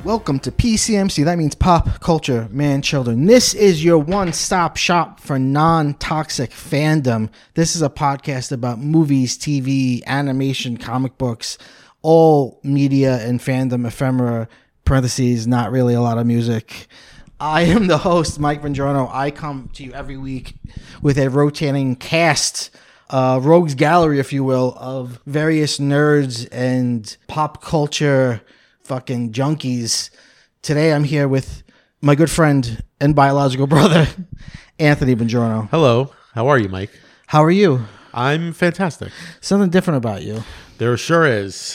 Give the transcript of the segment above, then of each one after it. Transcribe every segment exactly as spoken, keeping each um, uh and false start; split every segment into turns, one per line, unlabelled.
Welcome to P C M C. That means Pop Culture Man Children. This is your one-stop shop for non-toxic fandom. This is a podcast about movies, T V, animation, comic books, all media and fandom ephemera, parentheses, not really a lot of music. I am the host, Mike Vendrano. I come to you every week with a rotating cast, uh, rogues gallery, if you will, of various nerds and pop culture fucking junkies. Today I'm here with my good friend and biological brother, Anthony Vendrano.
Hello. How are you, Mike?
How are you?
I'm fantastic.
Something different about you.
There sure is.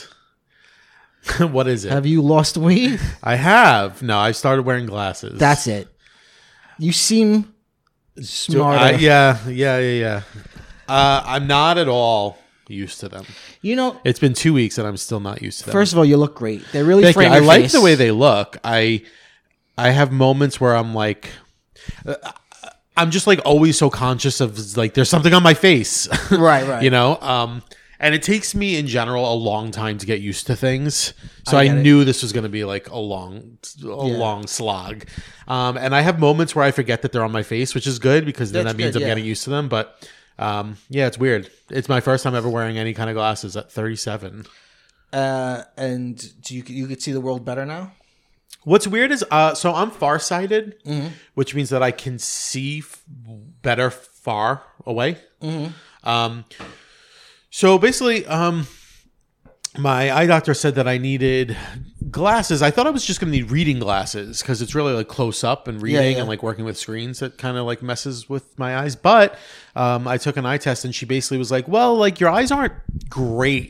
What is it?
Have you lost weight?
I have. No, I started wearing glasses.
That's it. You seem smarter.
I, yeah, yeah, yeah, yeah. Uh, I'm not at all used to them.
You know,
it's been two weeks and I'm still not used to them.
First of all, you look great. They really
Thank
frame
you.
your
I like
face.
the way they look. I I have moments where I'm like, uh, I'm just like always so conscious of like there's something on my face.
Right, right.
You know, um, and it takes me in general a long time to get used to things. So
I,
I,
get it.
knew this was going to be like a long, a
Yeah.
long slog. Um, and I have moments where I forget that they're on my face, which is good because then
That's
that means
good,
I'm
yeah.
getting used to them. But um, yeah, it's weird. It's my first time ever wearing any kind of glasses at thirty-seven.
Uh, and do you you could see the world better now?
What's weird is, uh, so I'm farsighted,
Mm-hmm.
which means that I can see f- better far away.
Mm-hmm.
Um, so basically, um, my eye doctor said that I needed glasses. I thought I was just going to need reading glasses because it's really like close up and reading
Yeah, yeah.
and like working with screens that kind of like messes with my eyes. But um, I took an eye test and she basically was like, well, like your eyes aren't great.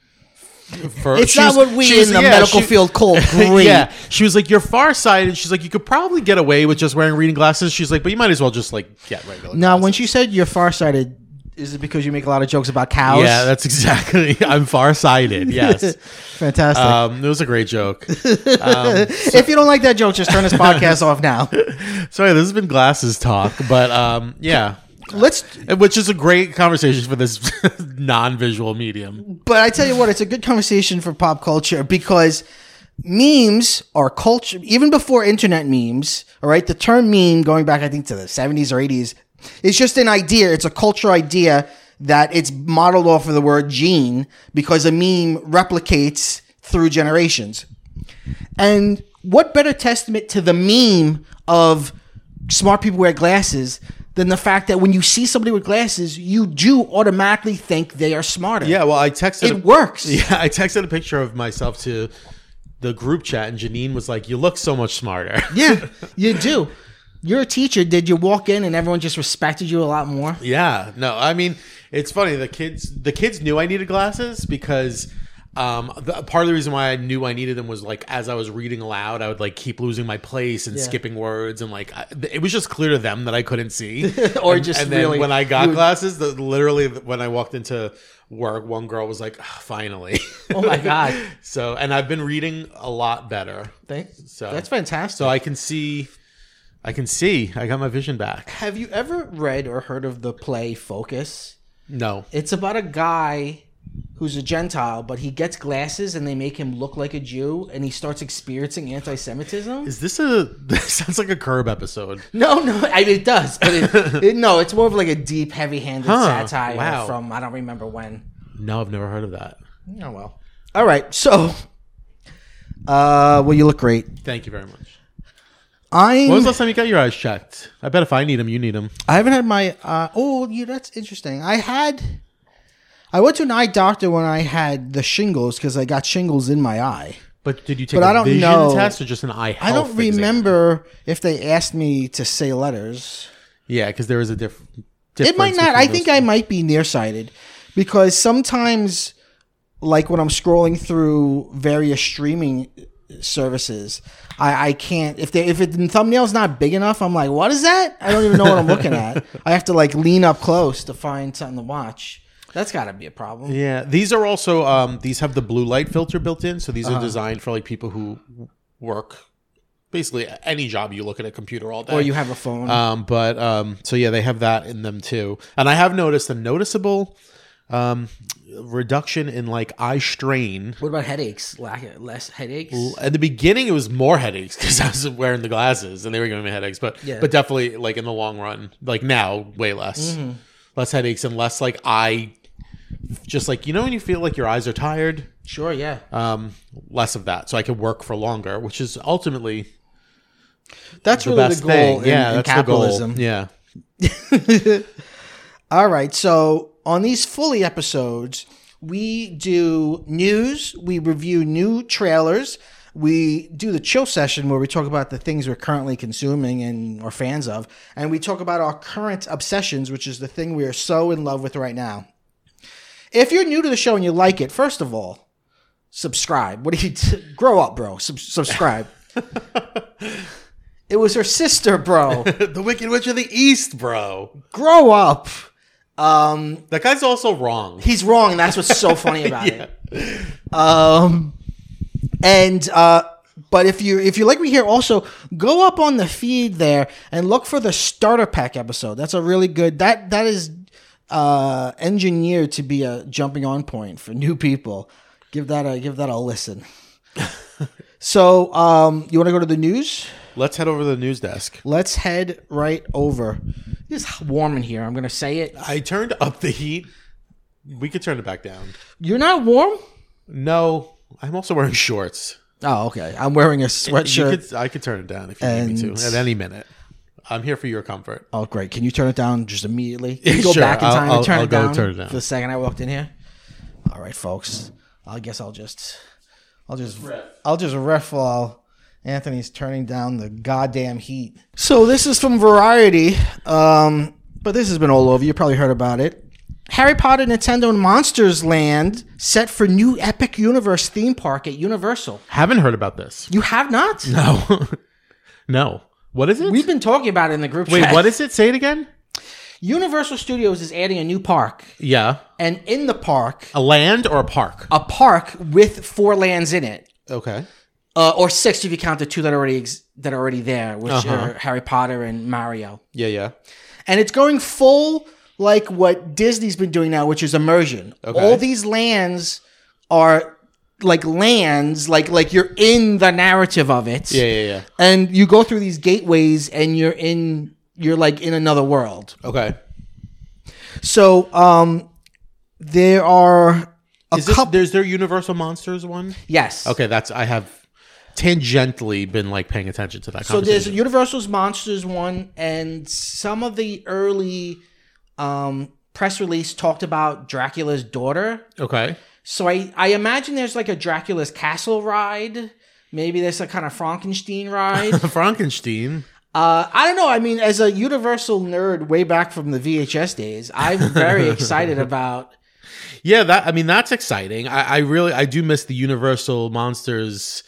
For,
It's
she
not
was-
what we
she
in
was-
the
yeah,
medical
she-
field call great.
Yeah, she was like, "You're farsighted." She's like, "You could probably get away with just wearing reading glasses." She's like, "But you might as well just like get regular."
Now, when
glasses."
she said you're farsighted, is it because you make a lot of jokes about cows?
yeah, that's exactly. I'm farsighted. Yes,
Fantastic.
um, it was a great joke. Um,
If you don't like that joke, just turn this podcast off now.
sorry, this has been glasses talk, but um, yeah,
Let's.
which is a great conversation for this non-visual medium.
But I tell you what, it's a good conversation for pop culture because memes are culture. Even before internet memes, all right, the term meme going back, I think, to the seventies or eighties, it's just an idea. It's a culture idea that it's modeled off of the word gene because a meme replicates through generations. And what better testament to the meme of smart people wear glasses than the fact that when you see somebody with glasses, you do automatically think they are smarter.
Yeah, well, I texted.
It
a-
works.
Yeah, I texted a picture of myself to the group chat, and Janine was like, "You look so much smarter."
Yeah, you do. You're a teacher. Did you walk in and everyone just respected you a lot more?
Yeah, no, I mean, it's funny. The kids, the kids knew I needed glasses because um, the, part of the reason why I knew I needed them was like as I was reading aloud, I would like keep losing my place and
Yeah.
skipping words, and like I, it was just clear to them that I couldn't see.
Or
and,
just
and then
really-
when I got
you would-
glasses, the, literally when I walked into work, one girl was like, "Ah, "Finally!"
Oh my God.
So, and I've been reading a lot better.
Thanks.
So
That's fantastic.
So I can see. I can see. I got my vision back.
Have you ever read or heard of the play Focus?
No.
It's about a guy who's a Gentile, but he gets glasses and they make him look like a Jew, and he starts experiencing anti-Semitism.
Is this a? This sounds like a Curb episode.
No, no, I mean, it does, but it, it, no, it's more of like a deep, heavy-handed
Huh,
satire
wow.
from I don't remember when.
No, I've never heard of that.
Oh well. All right, so, uh, well, you look great.
Thank you very much.
I'm.
When was the last time you got your eyes checked? I bet if I need them, you need them.
I haven't had my. Uh, oh, yeah, that's interesting. I had. I went to an eye doctor when I had the shingles because I got shingles in my eye.
But did you take
But
a
I don't
vision
know.
test or just an eye health
I don't
exam?
remember if they asked me to say letters.
Yeah, because there is a diff-
It
difference.
might not. I
between
think
those
I
two.
might be nearsighted because sometimes, like when I'm scrolling through various streaming services, I, I can't. If they if it, the thumbnail's not big enough, I'm like, what is that? I don't even know what I'm looking at. I have to like lean up close to find something to watch. That's got to be a problem.
Yeah, these are also um, these have the blue light filter built in, so these
Uh-huh.
are designed for like people who work basically any job you look at a computer all day.
Or you have a phone.
Um, but um, so yeah, they have that in them too. And I have noticed a noticeable um, reduction in like eye strain.
What about headaches? Lack less headaches?
At the beginning, it was more headaches because I was wearing the glasses and they were giving me headaches. But
Yeah.
but definitely like in the long run, like now, way less,
Mm-hmm.
less headaches and less like eye. Just like you know when you feel like your eyes are tired,
Sure, yeah.
um, less of that, so I can work for longer, which is ultimately
That's
the
really
best
the goal
thing.
in,
yeah,
in
that's
capitalism.
the goal. Yeah.
All right, so on these Fully episodes, we do news, we review new trailers, we do the chill session where we talk about the things we're currently consuming and are fans of, and we talk about our current obsessions, which is the thing we are so in love with right now. If you're new to the show and you like it, first of all, subscribe. What do you t- grow up, bro? Sub- subscribe. It was her sister, bro.
The Wicked Witch of the East, bro.
Grow up. Um,
That guy's also wrong.
he's wrong, and that's what's so funny about
Yeah.
it. Um, and uh, but if you if you like me here, also go up on the feed there and look for the starter pack episode. That's a really good that that is uh, engineered to be a jumping on point for new people. Give that a give that a listen. So um, you want to go to the news?
Let's head over to the news desk.
Let's head right over. It's warm in here. I'm gonna say it.
I turned up the heat. We could turn it back down.
You're not warm?
No, I'm also wearing shorts.
Oh, okay. I'm wearing a
You
sweatshirt.
could, I could turn it down if you need me
And-
to at any minute. I'm here for your comfort.
Oh, great. Can you turn it down just immediately? Can you go
Sure,
back in
I'll-
time
I'll-
and turn,
I'll
it
go
down
turn it down.
for the second I walked in here? All right, folks. I guess I'll just, I'll just, I'll just riff while Anthony's turning down the goddamn heat. So this is from Variety, um, but this has been all over. You probably heard about it. Harry Potter, Nintendo, and Monsters Land set for new Epic Universe theme park at Universal.
Haven't heard about this.
You have not?
No. No. What is it?
We've been talking about it in the group
Wait,
chat.
what is it? Say it again.
Universal Studios is adding a new park,
Yeah.
and in the park,
A land or a park?
a park with four lands in it,
Okay.
uh, or six if you count the two that are already ex- that are already there, which
Uh-huh.
are Harry Potter and Mario.
Yeah, yeah.
And it's going full like what Disney's been doing now, which is immersion.
Okay.
All these lands are like lands, like like you're in the narrative of it,
Yeah, yeah, yeah.
and you go through these gateways, and you're in you're like in another world.
Okay.
So um, there are a
Is this,
couple.
there's their Universal Monsters one?
Yes.
Okay, that's I have tangentially been like paying attention to that
So there's
conversation.
Universal's Monsters one, and some of the early um, press release talked about Dracula's daughter.
Okay.
So I, I imagine there's like a Dracula's Castle ride. Maybe there's a kind of Frankenstein ride.
Frankenstein.
uh, I don't know. I mean, as a Universal nerd way back from the V H S days, I'm very excited about.
Yeah, that I mean that's exciting. I, I really I do miss the Universal Monsters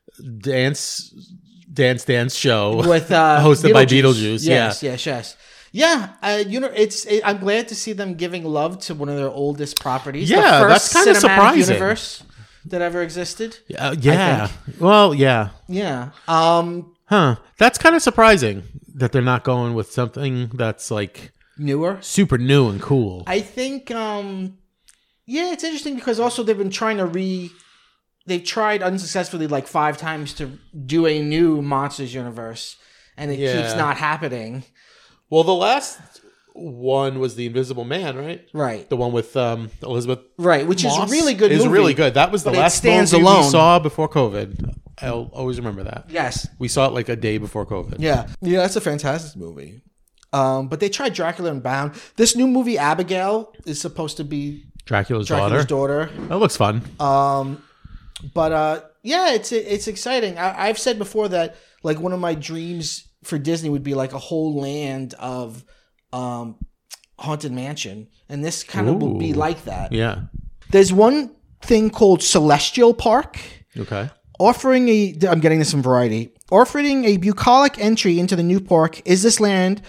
dance dance dance show
With uh,
hosted by Beetlejuice.
Yes,
yeah.
yes, yes. Yeah, uh, you know, it's. It, I'm glad to see them giving love to one of their oldest properties.
Yeah,
the first
that's kinda
cinematic
surprising.
universe that ever existed.
Uh, yeah. Well, yeah.
Yeah. Um,
Huh. That's kind of surprising that they're not going with something that's like
newer.
super new and cool.
I think. Um, yeah, it's interesting because also they've been trying to re. They've tried unsuccessfully like five times to do a new Monsters universe, and it
Yeah.
keeps not happening.
Well, the last one was The Invisible Man, right?
Right.
The one with um, Elizabeth
Right, which
Moss.
is a really good
It's
movie.
really good. That was the
but it
last
stands
movie
alone.
we saw before COVID. I'll always remember that.
Yes.
We saw it like a day before COVID.
Yeah. Yeah, that's a fantastic movie. Um, but they tried Dracula and Bound. This new movie, Abigail, is supposed to be
Dracula's,
Dracula's
daughter.
daughter.
That looks fun.
Um, but uh, yeah, it's it's exciting. I, I've said before that like one of my dreams for Disney would be like a whole land of um, Haunted Mansion, and this kind of will be
Ooh.
like that.
Yeah.
There's one thing called Celestial Park,
Okay.
offering a. I'm getting this from Variety. Offering a bucolic entry into the new park. Is this land?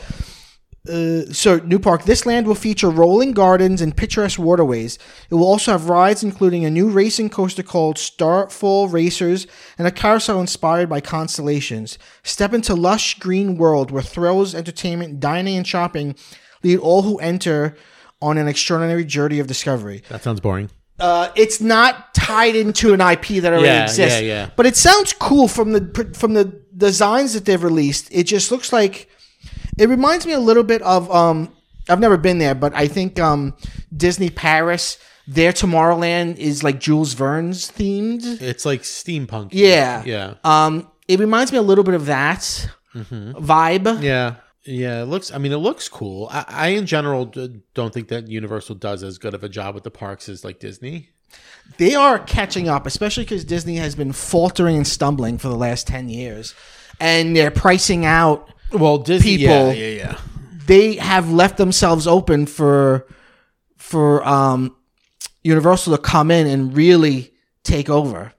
Uh, so new park. This land will feature rolling gardens and picturesque waterways. It will also have rides, including a new racing coaster called Starfall Racers and a carousel inspired by constellations. Step into lush green world where thrills, entertainment, dining, and shopping lead all who enter on an extraordinary journey of discovery.
That sounds boring.
Uh, it's not tied into an I P that already
Yeah,
exists.
yeah, yeah.
But it sounds cool from the from the designs that they've released. It just looks like it reminds me a little bit of. Um, I've never been there, but I think um, Disney Paris, their Tomorrowland is like Jules Verne's themed.
It's like steampunk.
Yeah,
Yeah.
Um, it reminds me a little bit of that vibe.
Yeah. Yeah, it looks. I mean, it looks cool. I, I in general d- don't think that Universal does as good of a job with the parks as like Disney.
They are catching up, especially because Disney has been faltering and stumbling for the last ten years, and they're pricing out.
Well, Disney,
people.
yeah, yeah, yeah.
They have left themselves open for for um, Universal to come in and really take over.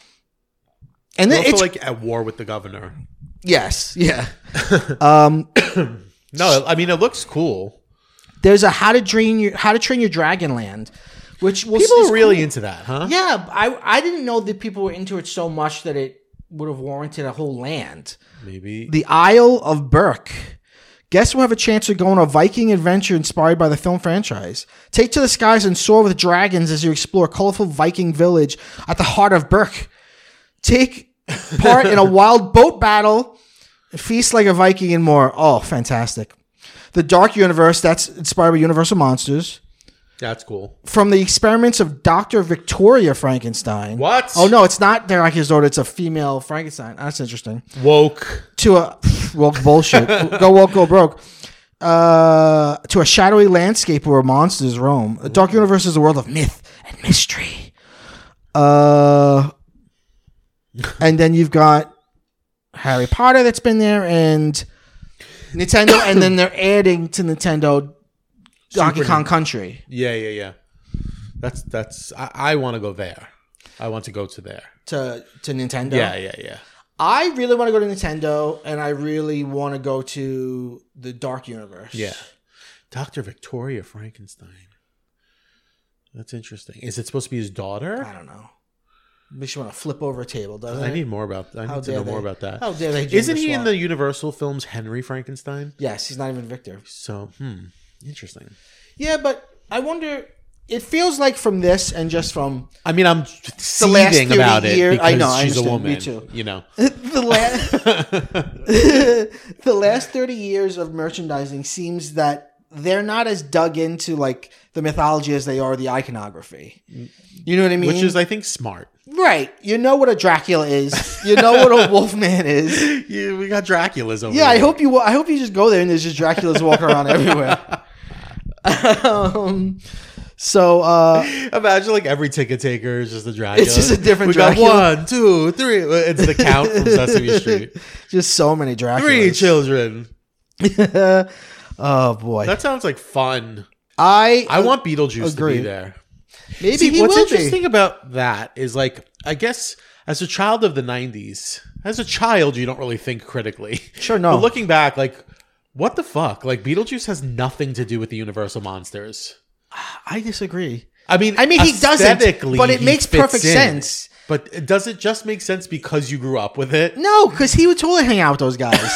And
They're
then
also
it's
like at war with the governor.
yes, yeah. um,
No, I mean it looks cool.
there's a How to Train Your How to Train Your Dragon Land, which will
People
is
are really
cool.
into that, huh?
Yeah, I I didn't know that people were into it so much that it would have warranted a whole land.
Maybe.
The Isle of Berk. Guests will have a chance to go on a Viking adventure inspired by the film franchise. Take to the skies and soar with dragons as you explore a colorful Viking village at the heart of Berk. Take part in a wild boat battle, feast like a Viking, and more. Oh, fantastic. The Dark Universe, that's inspired by Universal Monsters.
That's cool.
From the experiments of Doctor Victoria Frankenstein.
What?
Oh, no, it's not Dracula's daughter. It's a female Frankenstein. That's interesting.
Woke.
To a woke bullshit. Go woke, go broke. Uh, to a shadowy landscape where monsters roam. The Dark Universe is a world of myth and mystery. Uh, and then you've got Harry Potter that's been there, and Nintendo, and then they're adding to Nintendo Donkey
Super
Kong
Nin-
Country.
Yeah, yeah, yeah. That's that's. I, I want to go there. I want to go to there.
To to Nintendo.
Yeah, yeah, yeah.
I really want to go to Nintendo, and I really want to go to the Dark Universe.
Yeah. Doctor Victoria Frankenstein. That's interesting. Is it supposed to be his daughter?
I don't know. Makes you want to flip over a table, doesn't
I
it?
need more about. I
How
need to
dare
know more
they.
about that.
How dare they?
Isn't
gender
he in
swap.
the Universal films Henry Frankenstein?
Yes, he's not even Victor.
So, hmm, interesting.
Yeah, but I wonder. It feels like from this and just from
I mean, I'm
last
seething
thirty
about it
year-
because
I know, I
she's a
understand.
woman.
Me too.
You know,
the last the last thirty years of merchandising seems that they're not as dug into like the mythology as they are the iconography. You know what I mean?
which is, I think, smart.
right. You know what a Dracula is. You know what a Wolfman is.
Yeah, we got Draculas over
Yeah, I
here.
hope you. I hope you just go there and there's just Draculas walking around everywhere. um, so uh,
Imagine like every ticket taker is just a Dracula.
It's just a different
we
Dracula.
got one, two, three. It's the count from Sesame Street.
just so many Draculas.
Three children.
Oh boy,
That sounds like fun.
I
I want Beetlejuice
Agree.
to be there.
maybe
See,
he
what's
will
interesting
be.
about that is like, I guess as a child of the nineties, as a child, you don't really think critically.
Sure, no.
But looking back, like, what the fuck? Like, Beetlejuice has nothing to do with the Universal monsters.
I disagree.
I mean,
I mean, he doesn't,
aesthetically,
but it
he
makes
fits
perfect
in.
sense.
But does it just make sense because you grew up with it?
No, because he would totally hang out with those guys.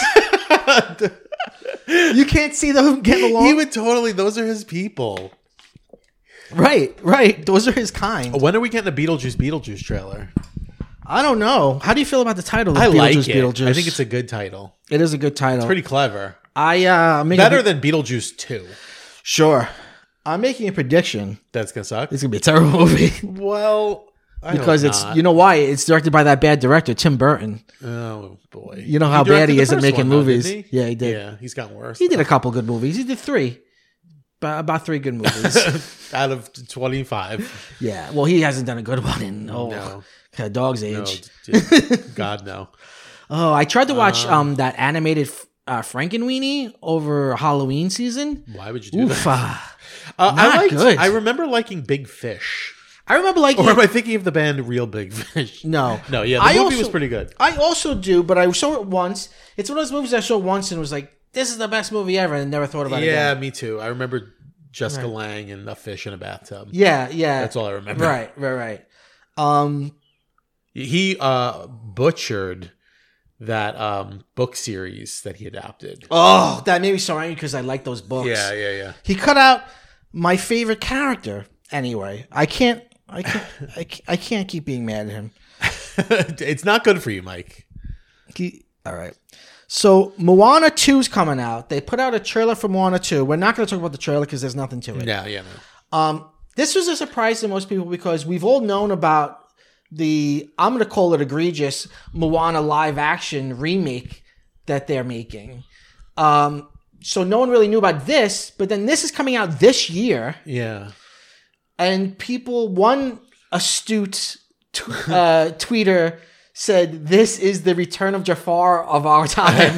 You can't see them getting along.
He would totally. Those are his people.
right, right. Those are his kind.
When are we getting a Beetlejuice Beetlejuice trailer?
I don't know. How do you feel about the title? Of
I
Beetlejuice,
like it.
Beetlejuice?
I think it's a good title.
It is a good title.
Pretty clever.
I uh, I'm making
Better
a,
than Beetlejuice two.
sure. I'm making a prediction.
That's gonna suck.
It's gonna be a terrible movie
Well, I
because
hope
it's
not.
you know why it's directed by that bad director Tim Burton.
Oh boy.
You know how bad
directed
he
the
is at
first
making
one, though,
movies.
didn't
Yeah, he did.
Yeah, he's gotten worse.
He did a couple good movies. He did three, about, about three good movies.
Out of twenty-five.
Yeah. Well, he hasn't done a good one in oh,
No.
a dog's
No,
age.
dude. God no.
Oh, I tried to watch um that animated uh, Frankenweenie over Halloween season.
Why would you do
Oof,
that?
uh,
Uh, I
not
liked,
good.
I remember liking Big Fish.
I remember like
Or am I thinking of the band Real Big Fish?
no,
No, yeah, the
I
movie
also-
was pretty good.
I also do, but I saw it once. It's one of those movies I saw once and was like, "This is the best movie ever," and never thought about it
Yeah,
again.
me too. I remember Jessica Lange and a fish in a bathtub.
Yeah, yeah.
That's all I remember.
Right, right, right. Um,
He uh, butchered that um, book series that he adapted.
oh, that made me so angry because I like those books.
Yeah, yeah, yeah.
He cut out my favorite character. Anyway, I can't, I can't, I can't, I can't keep being mad at him.
It's not good for you, Mike.
He, all right. So Moana two is coming out. They put out a trailer for Moana two. We're not going to talk about the trailer because there's nothing to it.
Yeah, yeah, no.
Um, this was a surprise to most people because we've all known about the, I'm going to call it egregious, Moana live action remake that they're making. Um, so no one really knew about this, but then this is coming out this year.
Yeah.
And people, one astute t- uh, tweeter said, this is the return of Jafar of our times.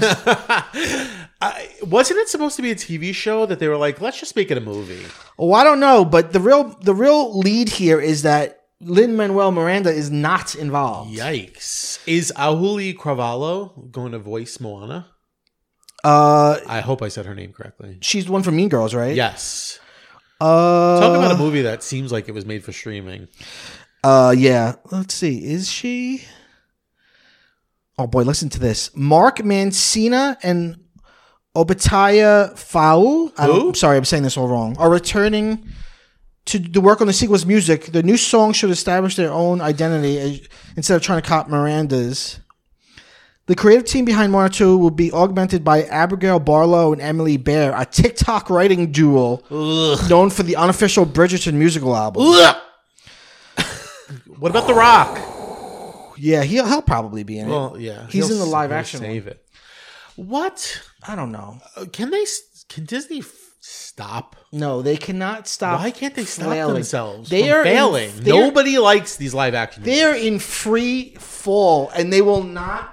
I, wasn't it supposed to be a T V show that they were like, let's just make it a movie?
Oh, I don't know, but the real the real lead here is that Lin-Manuel Miranda is not involved.
Yikes. Is Ahuli Cravalho going to voice Moana?
Uh,
I hope I said her name correctly.
she's the one from Mean Girls, right?
Yes.
Uh,
Talk about a movie that seems like it was made for streaming.
Uh, yeah. Let's see. Is she? Oh boy, listen to this. Mark Mancina and Obadiah Faul. I don't-
Who?
I'm sorry, I'm saying this all wrong. Are returning to the work on the sequel's music. The new song should establish their own identity as- instead of trying to cop Miranda's. The creative team behind Moana two will be augmented by Abigail Barlow and Emily Bear, a TikTok writing duo
Ugh.
known for the unofficial Bridgerton musical album.
Ugh. What about The Rock?
Yeah, he'll, he'll probably be in it.
Well, yeah.
He's
He'll
in the
s-
live
he'll
action
Save
one.
it. What?
I don't know.
Uh, Can they? s- Can Disney f- stop?
No, they cannot stop.
Why can't they stop
flailing.
themselves
They
from
are in-
failing?
they're-
Nobody likes these live action movies.
They're in free fall, and they will not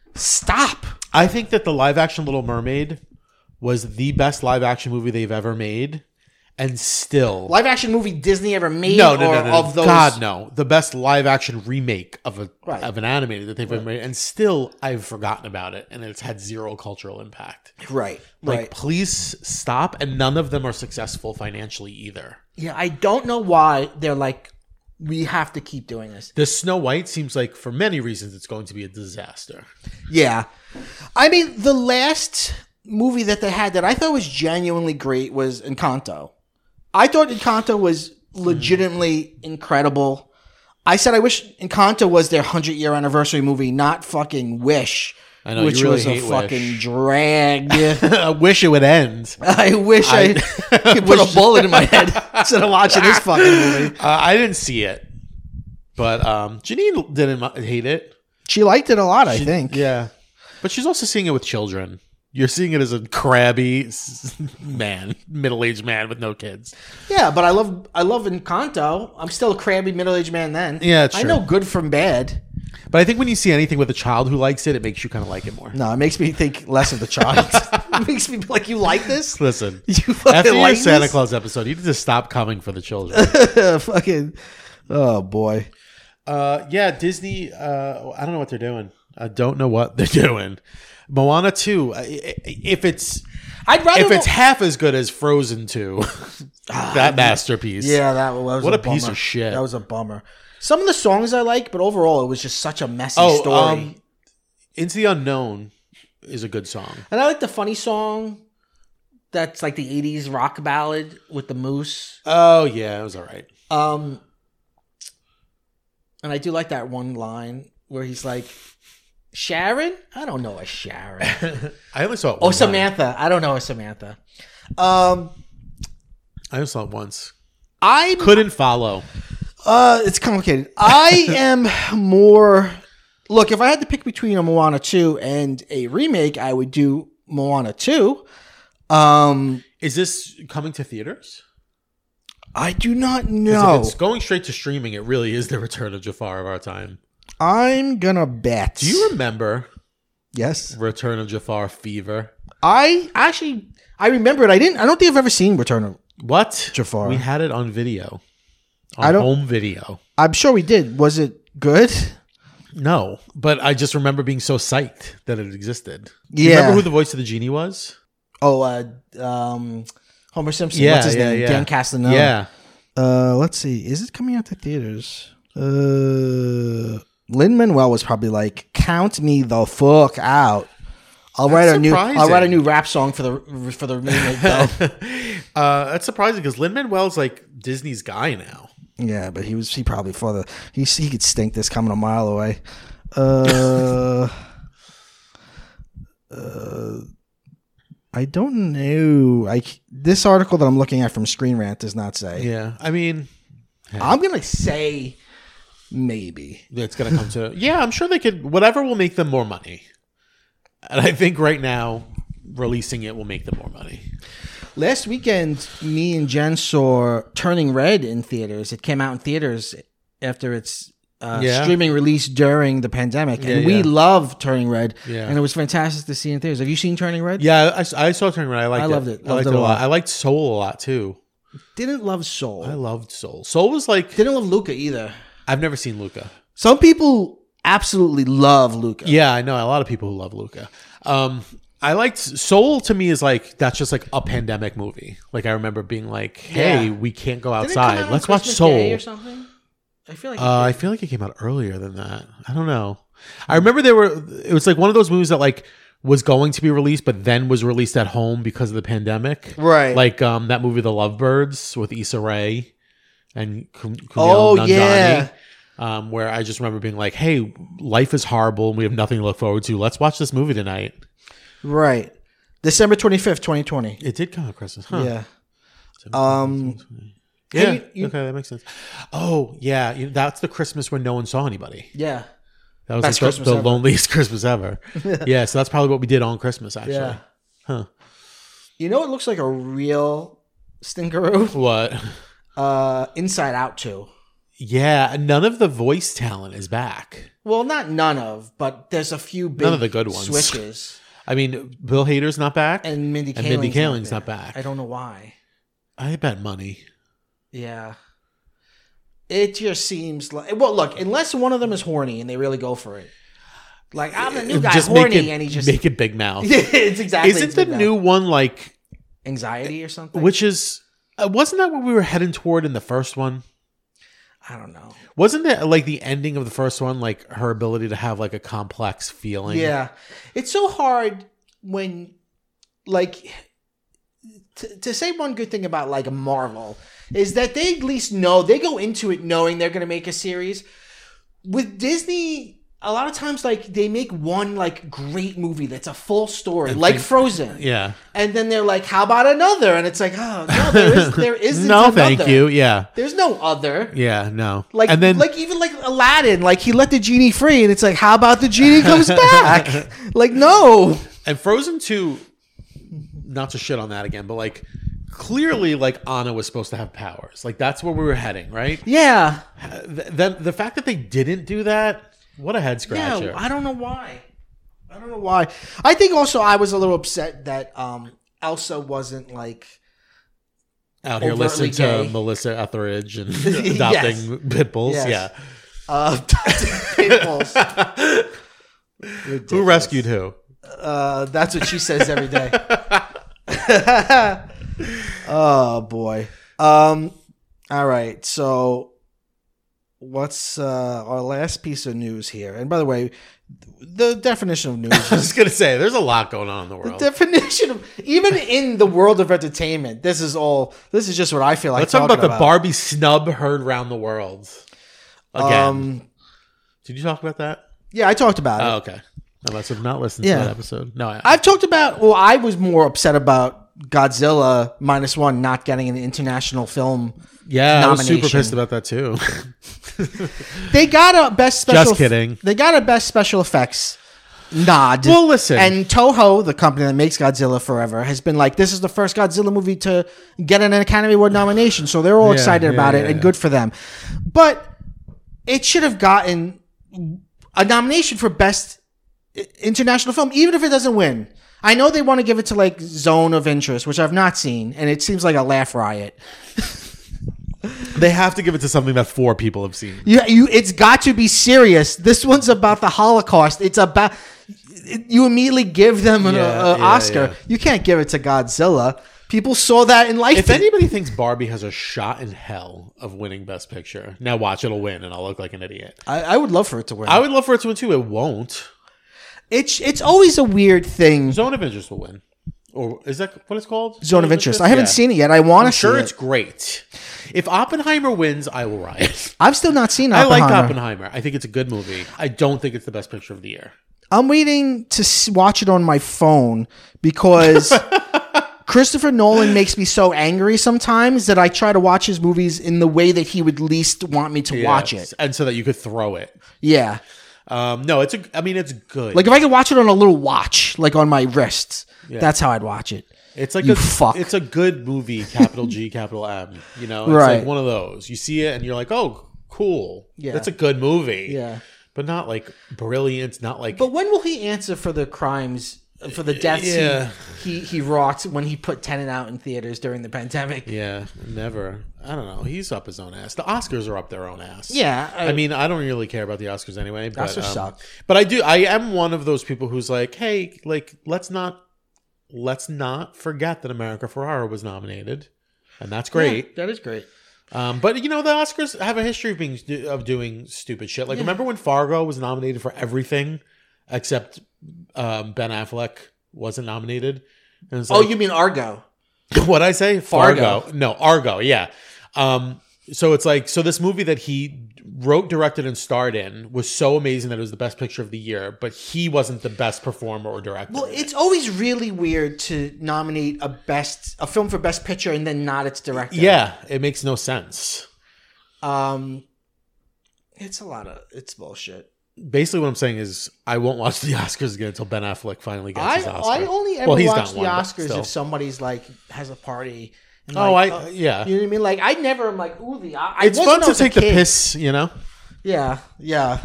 stop.
I think that the live action Little Mermaid was the best live action movie they've ever made, and still
Live action movie Disney ever made
no, no,
or
no, no, no.
of those.
God no, the best live action remake of a
Right.
of an animated that they've ever made, and still I've forgotten about it, and it's had zero cultural impact.
Right,
Like,
right.
please stop, and none of them are successful financially either.
Yeah, I don't know why they're like, we have to keep doing this.
The Snow White seems like, for many reasons, it's going to be a disaster.
Yeah. I mean, the last movie that they had that I thought was genuinely great was Encanto. I thought Encanto was legitimately incredible. I said I wish Encanto was their hundred-year anniversary movie, not fucking Wish,
I know,
which
you really
was a
hate
fucking
Wish.
drag.
I wish it would end.
I wish I,
I-
could put a bullet in my head instead of watching this fucking movie.
Uh, I didn't see it, but um, Janine didn't mu- hate it.
She liked it a lot, I think.
Yeah, but she's also seeing it with children. You're seeing it as a crabby s- man, middle-aged man with no kids.
Yeah, but I love I love Encanto. I'm still a crabby middle-aged man then.
Yeah, it's
I
true.
know good from bad.
But I think when you see anything with a child who likes it, it makes you kind of like it more.
No, it makes me think less of the child. It makes me be like, you like this?
Listen,
You fucking
after your
like
Santa
this?
Claus episode, you need to stop coming for the children.
Fucking, oh boy.
Uh, yeah, Disney. Uh, I don't know what they're doing. I don't know what they're doing. Moana two. I- I- If it's
I'd rather
if it's half as good as Frozen two, that masterpiece.
yeah, that was
What
a,
a piece
bummer.
of shit.
That was a bummer. Some of the songs I like, but overall, it was just such a messy
Oh,
story.
um, Into the Unknown is a good song.
And I like the funny song. That's like the eighties rock ballad with the moose.
Oh yeah, it was all right.
Um, and I do like that one line where he's like, Sharon? I don't know a Sharon.
I only saw it.
Oh,
One time.
Samantha. I don't know a Samantha. Um,
I only saw it once.
I
Couldn't follow.
Uh, it's complicated. I am more. Look, if I had to pick between a Moana two and a remake, I would do Moana two. Um,
Is this coming to theaters?
I do not
'Cause
know.
If it's going straight to streaming, it really is the return of Jafar of our time.
I'm gonna bet.
Do you remember
Yes.
Return of Jafar fever?
I actually I remember it. I didn't. I don't think I've ever seen Return of.
What?
Jafar.
We had it on video. On
I don't-
home video.
I'm sure we did. Was it good?
No, but I just remember being so psyched that it existed. Do
Yeah.
you remember who the voice of the genie was?
Oh, uh, um, Homer Simpson.
Yeah,
What's his
yeah,
name?
yeah.
Dan Castellaneta.
Yeah.
Uh, let's see. Is it coming out to theaters? Uh, Lin-Manuel was probably like, count me the fuck out I'll write
That's
a new.
surprising.
I'll write a new rap song for the for the remake though.
uh, that's surprising because Lin-Manuel's like Disney's guy now.
Yeah, but he was he probably for the he he could stink this coming a mile away. Uh, uh, I don't know. I this article that I'm looking at from Screen Rant does not say.
Yeah, I mean,
I'm gonna say maybe
it's gonna come to. Yeah, I'm sure they could. Whatever will make them more money. And I think right now, releasing it will make them more money.
Last weekend, me and Jen saw Turning Red in theaters. It came out in theaters after its uh,
Yeah.
streaming release during the pandemic.
Yeah,
and we
yeah.
love Turning Red.
Yeah.
And it was fantastic to see in theaters. Have you seen Turning Red?
Yeah, I, I saw Turning Red. I liked
I
it.
loved it.
I
Loved
liked
it
it
a
a lot.
lot.
I liked Soul a lot too.
Didn't love Soul.
I loved Soul. Soul was like
Didn't love Luca either.
I've never seen Luca.
Some people absolutely love Luca.
Yeah, I know a lot of people who love Luca. Um, I liked Soul. To me, is like that's just like a pandemic movie. Like I remember being like, "Hey,
Yeah.
we can't go
Didn't it come out
outside.
on
Let's watch
Christmas
Soul."
Day or something? I feel like. it
Uh, I
did.
feel like it came out earlier than that. I don't know. I remember there were. It was like one of those movies that like was going to be released, but then was released at home because of the pandemic.
Right.
Like um, that movie, The Lovebirds, with Issa Rae and Kum- Kumail
Oh,
Nanjiani.
yeah.
Um, where I just remember being like, "Hey, life is horrible, and we have nothing to look forward to. Let's watch this movie tonight."
Right. December twenty-fifth, twenty twenty.
It did come out Christmas, huh?
Yeah. Um.
Yeah.
Hey, you- you-
okay, that makes sense. Oh, yeah. You that's the Christmas when no one saw anybody.
Yeah.
That was
Best
like
Christmas
the, the
ever.
loneliest Christmas ever. Yeah, so that's probably what we did on Christmas, actually.
Yeah.
Huh.
You know, it looks like a real stinkeroo.
What?
Uh, Inside Out two.
Yeah, none of the voice talent is back.
Well, not none of, but there's a few big
None of the good ones.
switches.
I mean, Bill Hader's not back.
And Mindy Kaling's,
And Mindy
not,
Kaling's
there.
not back.
I don't know why.
I bet money.
Yeah. It just seems like well, look, unless one of them is horny and they really go for it. Like I'm the new guy,
just
horny,
make it,
and he just
make it big mouth.
it's exactly.
Isn't
it's
the
big mouth.
new one like
anxiety or something?
which is uh, wasn't that what we were heading toward in the first one?
I don't know.
Wasn't it like the ending of the first one, like her ability to have like a complex feeling?
Yeah, it's so hard when, like, to, to say one good thing about like Marvel is that they at least know they go into it knowing they're going to make a series. With Disney, a lot of times like they make one like great movie that's a full story,
And
like
think-
Frozen.
Yeah.
And then they're like, "How about another?" And it's like, "Oh no, there is there isn't
no,
another.
thank you. Yeah.
There's no other."
Yeah. No.
Like,
and then
like even like Aladdin, like he let the genie free, and it's like, "How about the genie comes back?" Like, no.
and Frozen two. Not to shit on that again, but like clearly, like Anna was supposed to have powers. Like that's where we were heading, right?
Yeah.
The the, the fact that they didn't do that, what a head scratcher.
Yeah, I don't know why. I don't know why. I think also I was a little upset that um, Elsa wasn't like
Out here
overtly
listening
gay.
to Melissa Etheridge and adopting pit bulls.
Yes.
Yeah.
uh, pitbulls.
Who
Ridiculous.
rescued who?
Uh, that's what she says every day. Oh boy. Um. All right. So, what's uh, our last piece of news here? And by the way, the definition of news
I
is
was gonna say, there's a lot going on in the
the
world.
definition of even in the world of entertainment. This is all. This is just what I feel like.
Let's talk
talking
about the Barbie snub heard around the world. Again,
Um.
did you talk about that?
Yeah, I talked about it.
Oh, okay. I must have not listened
Yeah.
to that episode. No, I,
I've talked about. Well, I was more upset about Godzilla minus one not getting an international film.
yeah, I was super
nomination.
pissed about that too.
They got a best special.
Just kidding.
They got a best special effects nod.
Well, listen.
And Toho, the company that makes Godzilla Forever, has been like, this is the first Godzilla movie to get an Academy Award nomination. So they're all
Yeah,
excited
yeah,
about it,
yeah,
and
yeah.
good for them. But it should have gotten a nomination for best i- international film, even if it doesn't win. I know they want to give it to like Zone of Interest, which I've not seen, and it seems like a laugh riot.
They have to give it to something that four people have seen.
You, you, it's got to be serious. This one's about the Holocaust. It's about it- you immediately give them an
Yeah,
uh,
yeah,
Oscar.
yeah.
You can't give it to Godzilla. People saw that in life.
If anybody thinks Barbie has a shot in hell of winning Best Picture, now watch, it'll win, and I'll look like an idiot.
I, I would love for it to win.
I would love for it to win too. It won't.
It's it's always a weird thing.
Zone of Interest will win. Or is that what it's called?
Zone of Interest. I haven't yeah. seen it yet. I want to see
sure
it.
It's great. If Oppenheimer wins, I will riot.
I've still not seen Oppenheimer.
I like Oppenheimer. I think it's a good movie. I don't think it's the best picture of the year.
I'm waiting to watch it on my phone because Christopher Nolan makes me so angry sometimes that I try to watch his movies in the way that he would least want me to yes. watch it.
And so that you could throw it.
Yeah.
Um, no, it's a, I mean, it's good.
Like if I could watch it on a little watch, like on my wrist, yeah. that's how I'd watch it.
It's like
you
a
fuck.
It's a good movie, capital G, capital M. You know, it's
right.
like one of those. You see it and you're like, oh, cool.
Yeah.
That's a good movie.
Yeah.
But not like brilliant, not like...
But when will he answer for the crimes, for the deaths
yeah.
he, he, he wrought when he put Tenet out in theaters during the pandemic?
Yeah, never. I don't know. He's up his own ass. The Oscars are up their own ass.
Yeah.
I, I mean, I don't really care about the Oscars anyway. But,
Oscars um, suck.
But I do. I am one of those people who's like, hey, like, let's not, let's not forget that America Ferrera was nominated. And that's great.
Yeah, that is great.
Um, but you know the Oscars have a history of being of doing stupid shit. Like yeah. remember when Fargo was nominated for everything except um, Ben Affleck wasn't nominated? And it's like,
oh, you mean Argo?
What'd I say? Fargo.
Fargo.
No, Argo. Yeah. Um, so it's like so this movie that he wrote, directed, and starred in was so amazing that it was the best picture of the year, but he wasn't the best performer or director.
Well, it's always really weird to nominate a best a film for best picture and then not its director.
Yeah, it makes no sense.
Um, it's a lot of it's bullshit.
Basically, what I'm saying is I won't watch the Oscars again until Ben Affleck finally gets
I,
his Oscar.
I only ever
well, he's
watch the
one,
Oscars if somebody's like has a party. And
oh,
like,
I
uh,
yeah.
You know what I mean? Like I never am like ooh the. I
it's fun to take the piss, you know.
Yeah, yeah.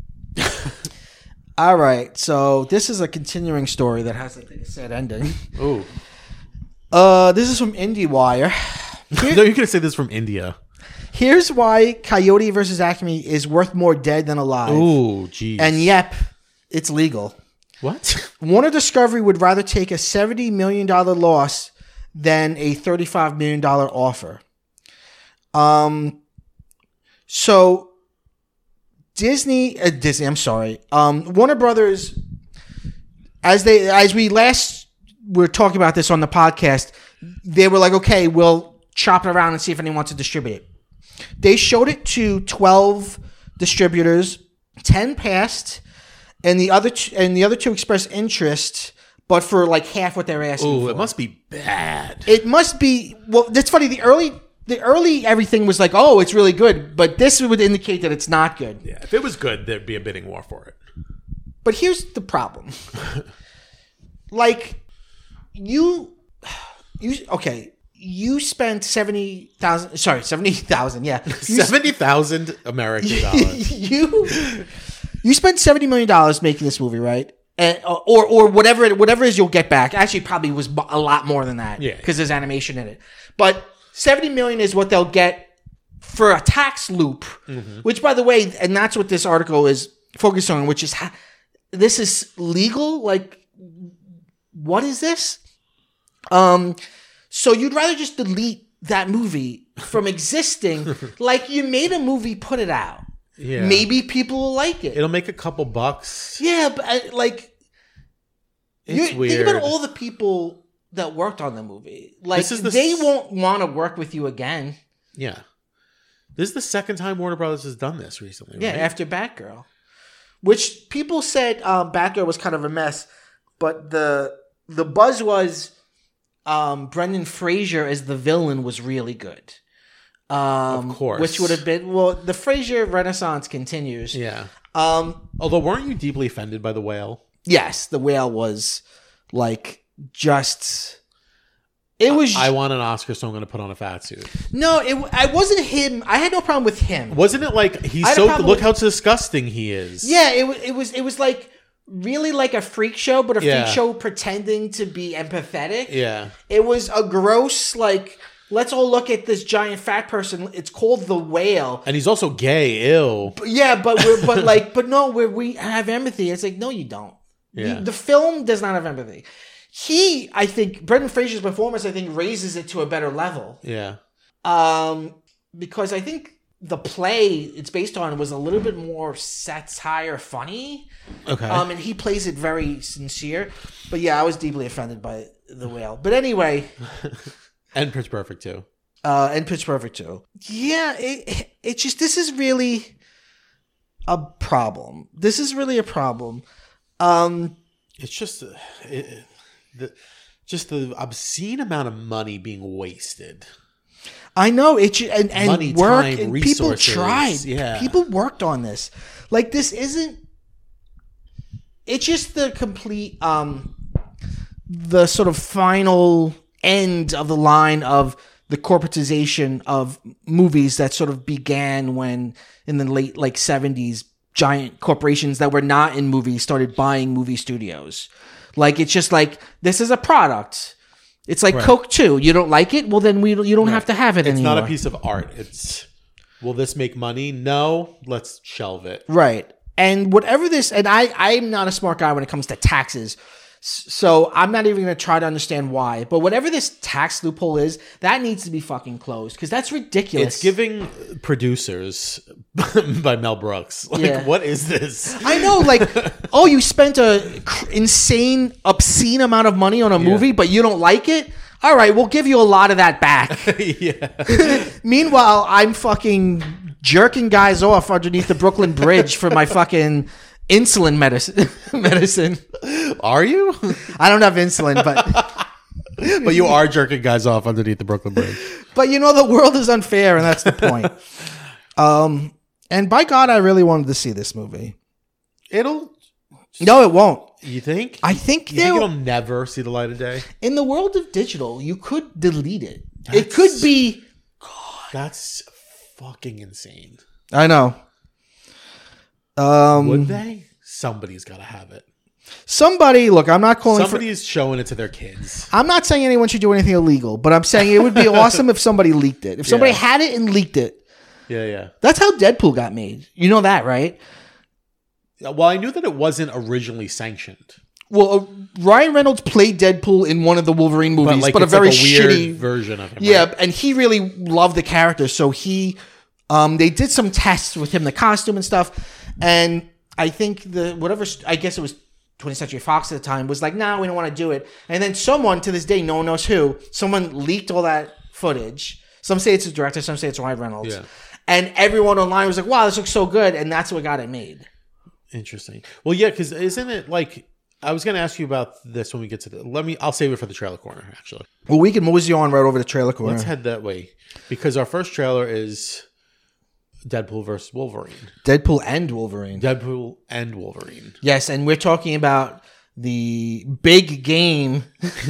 All right, so this is a continuing story that has like, a sad ending.
Ooh.
Uh, this is from IndieWire.
Here, no, you could say this from India.
Here's why Coyote versus Acme is worth more dead than alive.
Ooh, jeez.
And yep, it's legal.
What?
Warner Discovery would rather take a seventy million dollars loss than a thirty-five million dollars offer. Um, so Disney, uh, Disney, I'm sorry, um, Warner Brothers, as they, as we last were talking about this on the podcast, they were like, okay, we'll chop it around and see if anyone wants to distribute it. They showed it to twelve distributors, ten passed, and the other t- and the other two expressed interest. But for like half what they're asking
Ooh,
for.
It must be bad.
It must be. Well, that's funny. The early, the early everything was like, oh, it's really good. But this would indicate that it's not good.
Yeah, if it was good, there'd be a bidding war for it.
But here's the problem. Like, you, you okay? You spent seventy thousand. Sorry, seventy thousand. Yeah,
seventy thousand American dollars.
you, you spent seventy million dollars making this movie, right? And, or or whatever whatever it is you'll get back. Actually, probably was a lot more than that.
Yeah.
Because there's animation in it. But seventy million is what they'll get for a tax loop. Mm-hmm. Which, by the way, and that's what this article is focused on. Which is how, this is legal. Like, what is this? Um, so you'd rather just delete that movie from existing. Like you made a movie, put it out. Yeah. Maybe people will like it.
It'll make a couple bucks.
Yeah, but uh, like,
it's weird.
Think about all the people that worked on the movie. Like, this is the they s- won't want to work with you again.
Yeah, this is the second time Warner Brothers has done this recently.
Yeah,
right?
after Batgirl, which people said um, Batgirl was kind of a mess, but the the buzz was um, Brendan Fraser as the villain was really good. Um,
of course.
Which would have been, well, the Fraser Renaissance continues.
Yeah.
Um,
Although, weren't you deeply offended by The Whale?
Yes, The Whale was, like, just... It was...
I, I want an Oscar, so I'm going to put on a fat suit.
No, it I wasn't him. I had no problem with him.
Wasn't it like, he's so... Look with, how disgusting he is.
Yeah, it, it was, it was like... Really like a freak show, but a
yeah.
freak show pretending to be empathetic.
Yeah.
It was a gross, like... Let's all look at this giant fat person. It's called The Whale.
And he's also gay, ill.
But yeah, but we're but like but no, we we have empathy. It's like, no, you don't.
Yeah.
You, the film does not have empathy. He, I think, Brendan Fraser's performance, I think, raises it to a better level.
Yeah.
Um, because I think the play it's based on was a little bit more satire funny.
Okay.
Um, and he plays it very sincere. But yeah, I was deeply offended by The Whale. But anyway.
And Pitch Perfect too.
Uh, and Pitch Perfect too. Yeah, it, it just, this is really a problem. This is really a problem. Um,
it's just, uh, it, the, just the obscene amount of money being wasted.
I know it and, and
Money,
work
time,
and people
resources.
tried.
Yeah.
People worked on this. Like this isn't. It's just the complete, um, the sort of final end of the line of the corporatization of movies that sort of began when in the late like seventies, giant corporations that were not in movies started buying movie studios. Like it's just like this is a product. It's like
right.
Coke too. You don't like it? Well, then we you don't
right.
have to have it
it's
anymore.
It's not a piece of art. It's, will this make money? No. Let's shelve it.
Right. And whatever this, and I, I'm not a smart guy when it comes to taxes. So I'm not even going to try to understand why. But whatever this tax loophole is, that needs to be fucking closed because that's ridiculous.
It's giving Producers by Mel Brooks. Like,
Yeah.
what is this?
I know, like, oh, you spent a cr- insane, obscene amount of money on a movie,
Yeah.
but you don't like it? All right, we'll give you a lot of that back.
Yeah.
Meanwhile, I'm fucking jerking guys off underneath the Brooklyn Bridge for my fucking insulin medicine. medicine.
Are you?
I don't have insulin, but
But you are jerking guys off underneath the Brooklyn Bridge.
but you know the world is unfair, and that's the point. um, and by God, I really wanted to see this movie.
It'll.
No, it won't.
You think?
I think
You think
they'll-
it'll never see the light of day?
in the world of digital, you could delete it. It could be.
That's fucking insane.
I know. Um,
Would they? Somebody's got to have it.
somebody look. I'm not calling for.
Somebody's showing it to their kids.
I'm not saying anyone should do anything illegal, but I'm saying it would be awesome if somebody leaked it. If somebody
Yeah.
had it and leaked it.
Yeah, yeah.
That's how Deadpool got made. You know that, right?
Well, I knew that it wasn't originally sanctioned,
Well, uh, Ryan Reynolds played Deadpool in one of the Wolverine movies,
but
but,
like
a
it's
very
like a weird
shitty
version of him.
Yeah,
right?
and he really loved the character, so he, um, they did some tests with him, the costume and stuff, and I think the whatever, I guess it was twentieth Century Fox at the time was like, nah, we don't want to do it, and then someone to this day, no one knows who, someone leaked all that footage. Some say it's the director, some say it's Ryan Reynolds,
Yeah.
and everyone online was like, wow, this looks so good, and that's what got it made.
Interesting. Well, yeah, because isn't it like I was going to ask you about this when we get to the. Let me. I'll save it for the trailer corner. Actually,
Well, we can mosey on right over the trailer corner.
let's head that way because our first trailer is Deadpool versus Wolverine.
Deadpool and Wolverine.
Deadpool and Wolverine.
Yes, and we're talking about the big game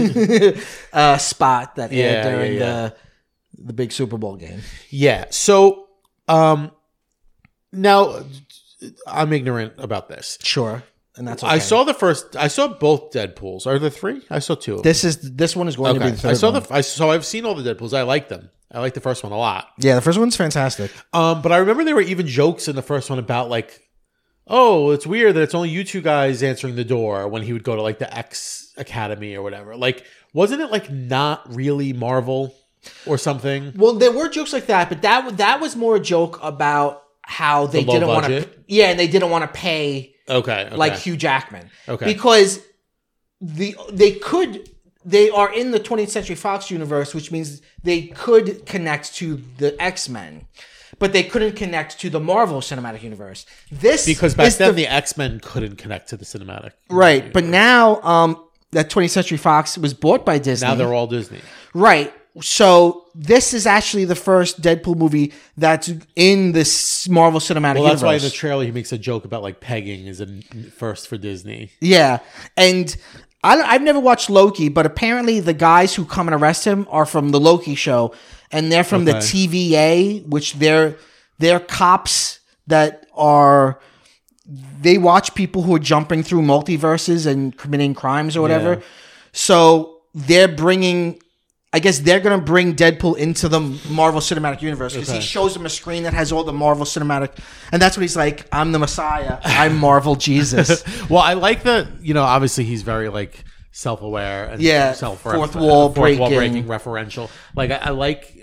uh, spot that aired
Yeah,
during
yeah, yeah.
the the big Super Bowl game.
Yeah. So, um, now I'm ignorant about this.
Sure, and that's okay.
I saw the first. I saw both Deadpools. Are there three? I saw two. Of them.
this is this one is going to be
Okay.
the third
I saw
one.
the. I so I've seen all the Deadpools. I like them. I like the first one a lot.
Yeah, the first one's fantastic.
Um, but I remember there were even jokes in the first one about like, oh, it's weird that it's only you two guys answering the door when he would go to like the X Academy or whatever. Like, wasn't it like not really Marvel or something?
Well, there were jokes like that, but that that was more a joke about how they
The low
didn't want to.
budget?
Yeah, and they didn't want to pay
Okay, okay.
like Hugh Jackman.
Okay.
Because the they could they are in the twentieth Century Fox universe, which means they could connect to the X-Men, but they couldn't connect to the Marvel Cinematic Universe. This
because back
is
then
the,
the, X-Men couldn't connect to the cinematic.
right, but now um that twentieth Century Fox was bought by Disney.
Now they're all Disney.
Right. So this is actually the first Deadpool movie that's in this Marvel Cinematic
Well, that's
Universe.
why in the trailer he makes a joke about like pegging is a first for Disney.
Yeah, and I don't, I've never watched Loki, but apparently the guys who come and arrest him are from the Loki show, and they're from the
Okay.
T V A, which they're they're cops that are they watch people who are jumping through multiverses and committing crimes or whatever.
Yeah.
So they're bringing. I guess they're going to bring Deadpool into the Marvel Cinematic Universe because
Okay.
he shows them a screen that has all the Marvel Cinematic, and that's what he's like. I'm the Messiah. I'm Marvel Jesus.
Well, I like that. You know, obviously he's very like self-aware and
Yeah,
self
fourth wall
fourth wall
breaking.
breaking referential. Like I, I like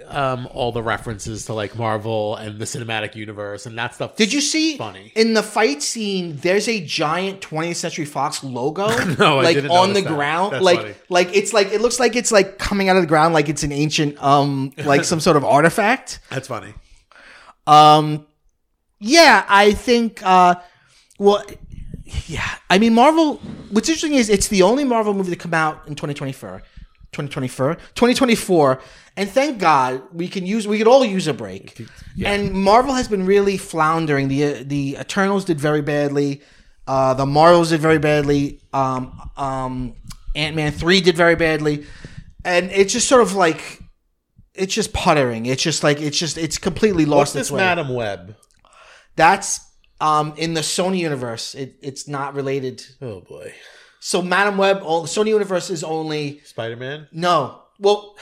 um, all the references to like Marvel and the cinematic universe and that stuff.
Did you see
funny
in the fight scene? There's a giant twentieth Century Fox logo,
no, I
like
didn't
on the
notice that.
ground,
That's
like
funny.
like it's like it looks like it's like coming out of the ground, like it's an ancient, um, like some sort of artifact.
That's funny.
Um, yeah, I think. Uh, well, yeah, I mean, Marvel. What's interesting is it's the only Marvel movie to come out in twenty twenty-four, twenty twenty-four, twenty twenty-four, and thank God we can use. We could all use a break.
Yeah.
And Marvel has been really floundering. the The Eternals did very badly. Uh, the Marvels did very badly. Um, um, Ant-Man three did very badly, and it's just sort of like. It's just puttering. It's just like it's just it's completely lost
What's
its
this
way.
Madam Web?
That's um in the Sony universe. It, it's not related.
Oh boy,
So Madam Web, all, the Sony universe is only
Spider-Man.
no. Well,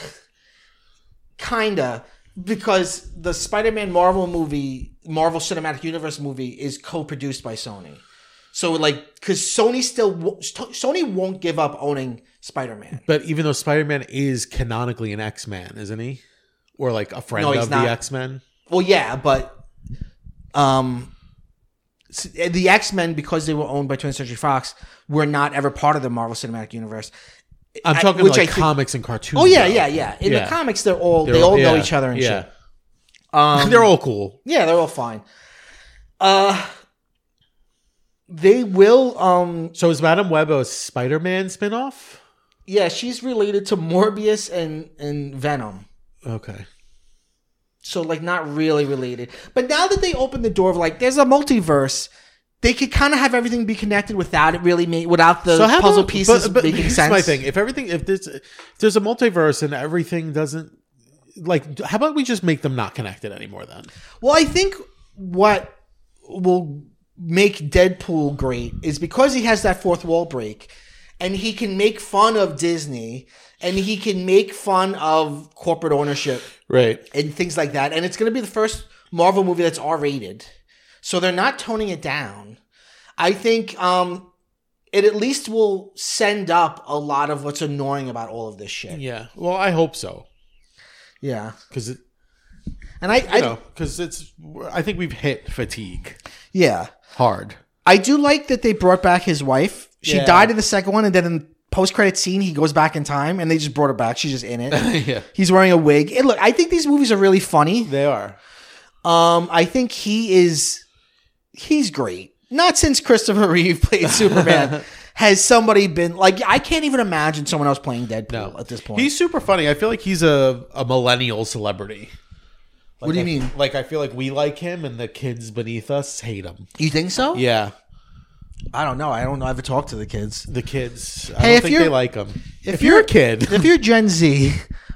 kinda because the Spider-Man Marvel movie, Marvel Cinematic Universe movie, is co-produced by Sony. So like, because Sony still wo- Sony won't give up owning Spider-Man.
But even though Spider-Man is canonically an X-Man, isn't he? Or like a friend
No, he's
of
not.
the X-Men?
Well, yeah, but um, s- the X-Men, because they were owned by twentieth Century Fox, were not ever part of the Marvel Cinematic Universe.
I'm
I-
talking
which
like
I think-
comics and cartoons.
Oh yeah,
though.
yeah, yeah. In
Yeah.
the comics, they're all
They're
they all know
yeah,
each other and
yeah.
shit. Um,
They're all cool.
yeah, they're all fine. Uh, they will. Um,
So is Madam Web a Spider-Man spinoff?
yeah, she's related to Morbius and and Venom.
Okay.
So like not really related. But now that they open the door of like there's a multiverse, they could kind of have everything be connected without it really make without the
So how
puzzle
about-
pieces
but, but
making
here's
sense.
my thing. If everything, if there's, if there's a multiverse and everything doesn't, like, how about we just make them not connected anymore then?
Well, I think what will make Deadpool great is because he has that fourth wall break and he can make fun of Disney and he can make fun of corporate ownership
Right.
and things like that. And it's going to be the first Marvel movie that's R rated. So they're not toning it down. I think um, it at least will send up a lot of what's annoying about all of this shit.
Yeah. Well, I hope so.
Yeah.
Because it,
And I,
you
I
know, because it's, I think we've hit fatigue
yeah.
hard.
I do like that they brought back his wife. She
Yeah.
died in the second one, and then in the post-credit scene, he goes back in time, and they just brought her back. She's just in it.
Yeah.
He's wearing a wig. And look, I think these movies are really funny.
They are.
Um, I think he is, he's great. Not since Christopher Reeve played Superman has somebody been like, I can't even imagine someone else playing Deadpool
No.
at this point.
He's super funny. I feel like he's a, a millennial celebrity. Like
What do you
I-
mean?
Like, I feel like we like him and the kids beneath us hate him.
You think so?
Yeah.
I don't know. I don't know. I haven't talked to the kids.
The kids. I
Hey,
don't
if
think
you're-
they like him.
if
If, you're,
you're-
a kid,
If you're Gen Z,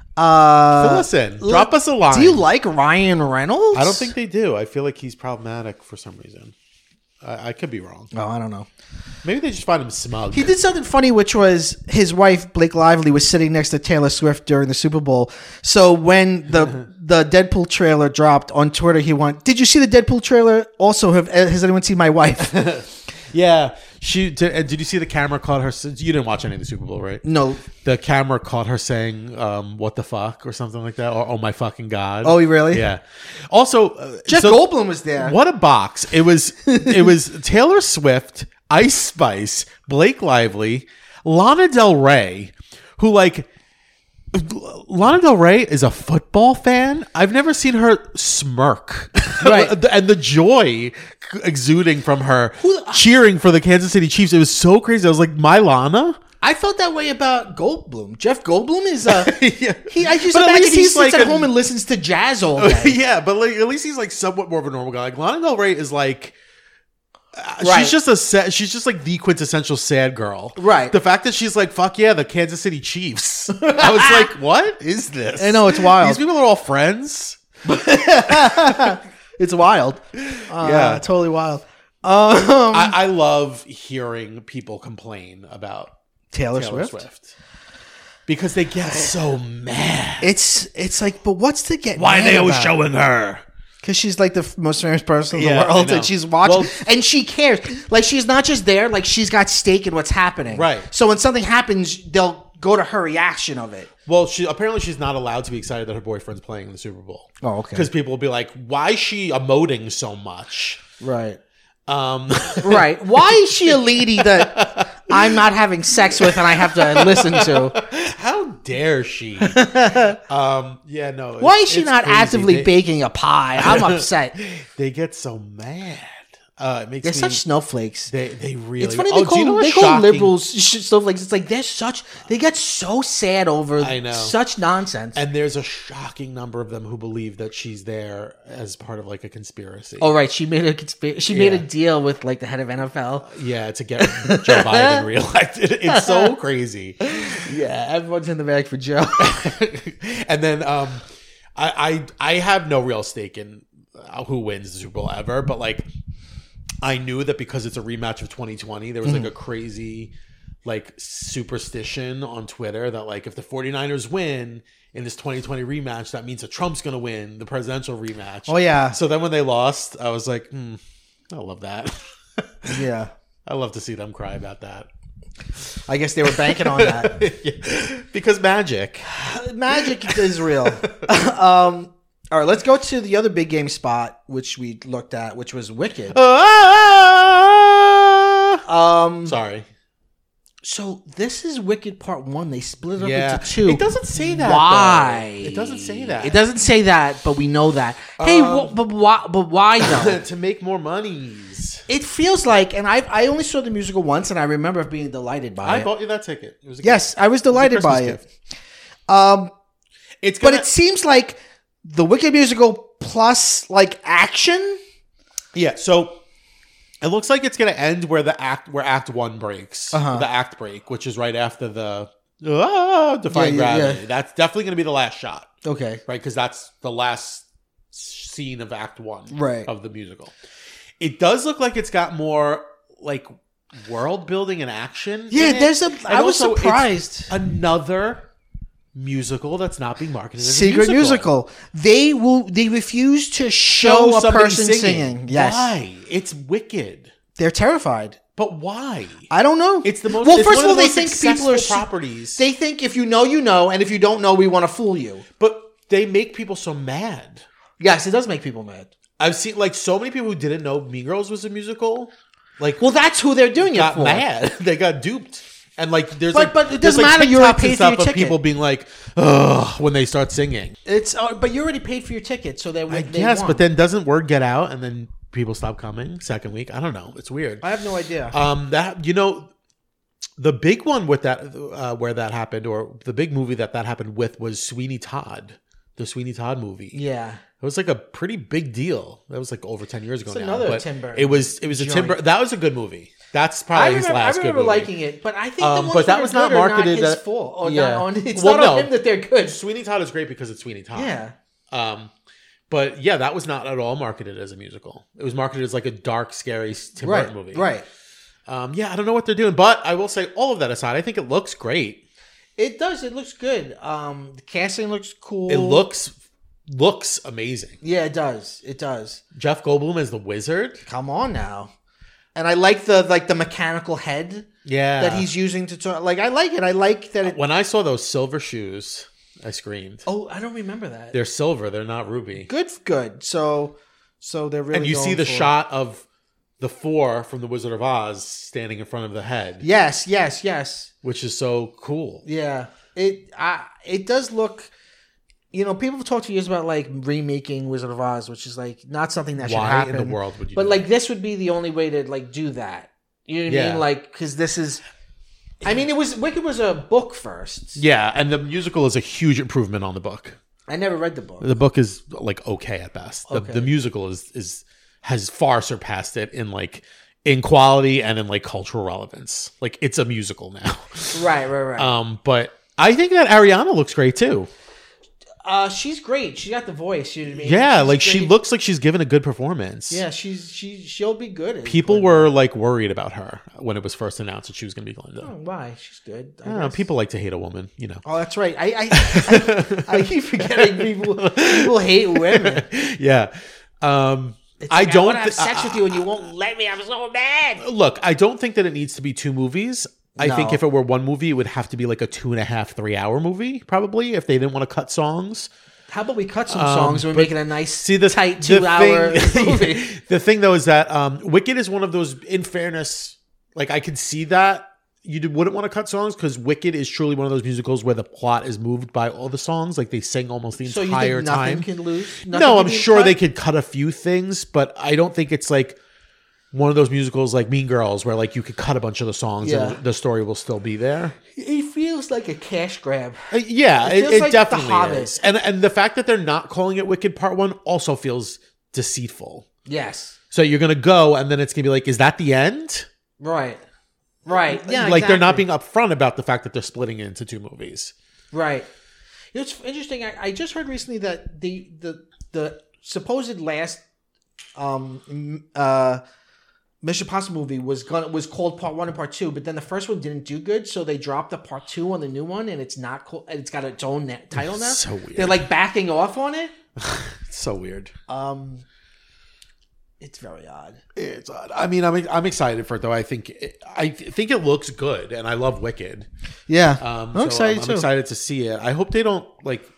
uh,
fill us in. Drop us a line.
do you like Ryan Reynolds?
I don't think they do. I feel like he's problematic for some reason. I, I could be wrong.
Oh, I don't know.
Maybe they just find him smug.
He did something funny, which was his wife Blake Lively was sitting next to Taylor Swift during the Super Bowl. So when the the Deadpool trailer dropped on Twitter, he went, "Did you see the Deadpool trailer? Also, have has anyone seen my wife?"
Yeah. She did, uh, did you see the camera caught her? You didn't watch any of the Super Bowl, right?
No.
The camera caught her saying, um, "What the fuck" or something like that, or "Oh my fucking god."
Oh, really?
Yeah. Also, uh,
Jeff
so-
Goldblum was there.
What a box! It was. It was Taylor Swift, Ice Spice, Blake Lively, Lana Del Rey, who like. Lana Del Rey is a football fan. I've never seen her smirk.
Right.
And the joy exuding from her
Who-
cheering for the Kansas City Chiefs. It was so crazy. I was like, my Lana?
I felt that way about Goldblum. Jeff Goldblum is uh,
Yeah.
he. I just
But at
imagine
least
he
he's
sits
like
at
a-
home and listens to jazz all day.
Yeah, but like, at least he's like somewhat more of a normal guy. Like Lana Del Rey is like, uh,
Right.
she's just a sad, she's just like the quintessential sad girl.
Right.
The fact that she's like, fuck yeah, the Kansas City Chiefs. I was like, what is this?
I know, it's wild.
These people are all friends.
It's wild. Uh,
Yeah.
totally wild. Um,
I, I love hearing people complain about
Taylor,
Taylor
Swift?
Swift. Because they get so mad.
It's it's like, but what's to get?
Why are they always
about?
showing her?
Because she's like the f- most famous person in
Yeah,
the world,
I know.
and she's watching,
Well-
and she cares. Like she's not just there; like she's got stake in what's happening.
Right.
So when something happens, they'll go to her reaction of it.
Well, she apparently she's not allowed to be excited that her boyfriend's playing in the Super Bowl.
Oh, okay.
Because people will be like, "Why is she emoting so much?"
Right.
Um,
right. Why is she a lady that I'm not having sex with and I have to listen to?
How dare she? um, yeah, no.
Why is she
it's
not
crazy.
actively
they,
baking a pie? I'm upset.
They get so mad. Uh, it makes
They're
me,
such snowflakes.
They they really.
It's funny
oh,
they call,
you know
they
shocking,
call liberals sh- snowflakes. It's like they're such. They get so sad over
I know.
such nonsense.
And there's a shocking number of them who believe that she's there as part of like a conspiracy.
Oh right, she made a conspiracy. She
Yeah.
made a deal with like the head of N F L.
Yeah, to get Joe Biden reelected. It's so crazy.
Yeah, everyone's in the bag for Joe.
And then um, I, I I have no real stake in uh, who wins the Super Bowl ever, but like I knew that because it's a rematch of twenty twenty, there was like a crazy like superstition on Twitter that like if the 49ers win in this twenty twenty rematch, that means that Trump's going to win the presidential rematch.
Oh yeah,
So then when they lost, I was like, hmm, I love that.
yeah.
I love to see them cry about that.
I guess they were banking on that.
Yeah. Because magic.
Magic is real. um, all right, let's go to the other big game spot, which we looked at, which was Wicked. Um,
Sorry.
So this is Wicked Part One. They split it up
Yeah.
into two.
It doesn't say that.
Why?
though. It doesn't say that.
It doesn't say that, but we know that. Hey,
Um,
wh- but why? But why though?
to make more monies.
It feels like, and I I only saw the musical once, and I remember being delighted by
I
it.
bought you that ticket. It was a
Yes, I was
gift. It was a
delighted by
Christmas
it.
gift.
Um,
It's
but
gonna,
it seems like the Wicked musical plus like action.
yeah. So it looks like it's going to end where the act where Act One breaks,
Uh-huh.
the act break, which is right after the ah, defying
Yeah, yeah,
gravity.
yeah.
That's definitely going to be the last shot,
Okay.
right? Because that's the last scene of Act One,
Right.
of the musical. It does look like it's got more like world building and action.
Yeah,
in it.
there's a.
And
I was
also it's
surprised.
Another musical that's not being marketed as
Secret
a musical.
musical. They will. They refuse to show, a
somebody
person singing. Yes,
Why? It's wicked.
they're terrified.
But why?
I don't know.
It's the most.
Well,
it's
first
one
of all,
the
they
most
think people are
successful
su-
properties.
They think if you know, you know, and if you don't know, we want to fool you.
but they make people so mad.
Yes, it does make people mad.
I've seen like so many people who didn't know Mean Girls was a musical. Like,
Well, that's who they're doing it
got
for.
mad. They got duped. And like, there's
But-
like,
but it
there's,
doesn't
like,
matter, you already
TikToks and
paid for your
stuff of
ticket.
people being like, ugh, when they start singing.
It's uh, but you already paid for your ticket, so they
I
they
guess,
won.
but then doesn't word get out and then people stop coming second week? I don't know. It's weird.
I have no idea.
Um, that you know, the big one with that, uh, where that happened, or the big movie that that happened with was Sweeney Todd, the Sweeney Todd movie.
yeah,
It was like a pretty big deal. That was like over ten years ago
It's
now.
another
but
Tim Burton
It was it was a
joint.
Tim Burton. That was a good movie. That's
I
probably his
remember, I
last good
remember
movie.
liking it, but I think
Um,
the ones
but that
that
was
are
not
good are
marketed
not his
at-
fault. Or
yeah.
not on, it's
Well,
not on
no.
him that they're good.
Sweeney Todd is great because it's Sweeney Todd.
Yeah,
Um, but yeah, that was not at all marketed as a musical. It was marketed as like a dark, scary Tim
right,
Burton movie.
right.
Um, yeah, I don't know what they're doing, but I will say all of that aside, I think it looks great.
It does. It looks good. Um, the casting looks cool.
It looks looks amazing.
Yeah, it does. It does.
Jeff Goldblum as the wizard.
Come on now. And I like the like the mechanical head
Yeah,
that he's using to talk. Like I like it. I like that. It,
When I saw those silver shoes, I screamed.
oh, I don't remember that.
They're silver. They're not ruby.
good, good. So, so they're really.
And you see
going
the
for-
shot of the four from the Wizard of Oz standing in front of the head,
Yes, yes, yes.
which is so cool.
Yeah. It. I. It does look. You know, people have talked for years about like remaking Wizard of Oz, which is like not something that should
Why
happen.
in the world would you?
But
do
like this would be the only way to like do that. You know what I
Yeah.
mean? Like because this is. I mean, it was Wicked was a book first.
Yeah, and the musical is a huge improvement on the book.
I never read the book.
The book is like okay at best. The,
Okay.
the musical is is has far surpassed it in like in quality and in like cultural relevance. Like it's a musical now.
Right, right, right.
Um, but I think that Ariana looks great too.
Uh, she's great. She got the voice. You know what I mean?
Yeah,
She's
like she
great.
looks like she's given a good performance.
Yeah, she's she she'll be good. At
People
it.
were like worried about her when it was first announced that she was going to be Glinda.
Oh, why? She's good. I
I don't know,
guess.
people like to hate a woman, you know.
Oh, that's right. I I, I, I keep forgetting people. People hate women.
Yeah. Um,
It's
I
like,
don't
want to have
thi-
sex
I-
with you and you won't let me. I'm so mad.
Look, I don't think that it needs to be two movies. I
No.
think if it were one movie, it would have to be like a two and a half, three hour movie, probably, if they didn't want to cut songs.
How about we cut some
Um,
songs and we
but
make it a nice,
See, the
tight
the
two-hour
thing-
movie?
The thing, though, is that um, Wicked is one of those, in fairness, like I could see that you d- wouldn't want to cut songs because Wicked is truly one of those musicals where the plot is moved by all the songs. Like they sing almost the
So you
entire
think nothing
time.
can lose? Nothing
No,
can
I'm
be
sure
cut?
they could cut a few things, but I don't think it's like one of those musicals like Mean Girls where like you could cut a bunch of the songs
Yeah.
and the story will still be there.
It feels like a cash grab.
Uh, yeah,
It
it,
feels
it
like The
definitely
Hobbit.
is. And and the fact that they're not calling it Wicked Part One also feels deceitful.
Yes.
So you're gonna go and then it's gonna be like, is that the end?
Right. Right. Yeah.
like they're not
exactly.
being upfront about the fact that they're splitting it into two movies.
Right. You know, it's interesting. I, I just heard recently that the the the supposed last um m- uh Mission Impossible movie was gonna was called Part One and Part Two, but then the first one didn't do good, so they dropped the Part Two on the new one, and it's not called. It's got its own na- title now.
So weird.
They're like backing off on it.
It's so weird.
Um, it's very odd.
It's odd. I mean, I'm I'm excited for it though. I think it, I think it looks good, and I love Wicked.
Yeah,
Um,
I'm
so
excited
I'm,
too.
I'm excited to see it. I hope they don't like.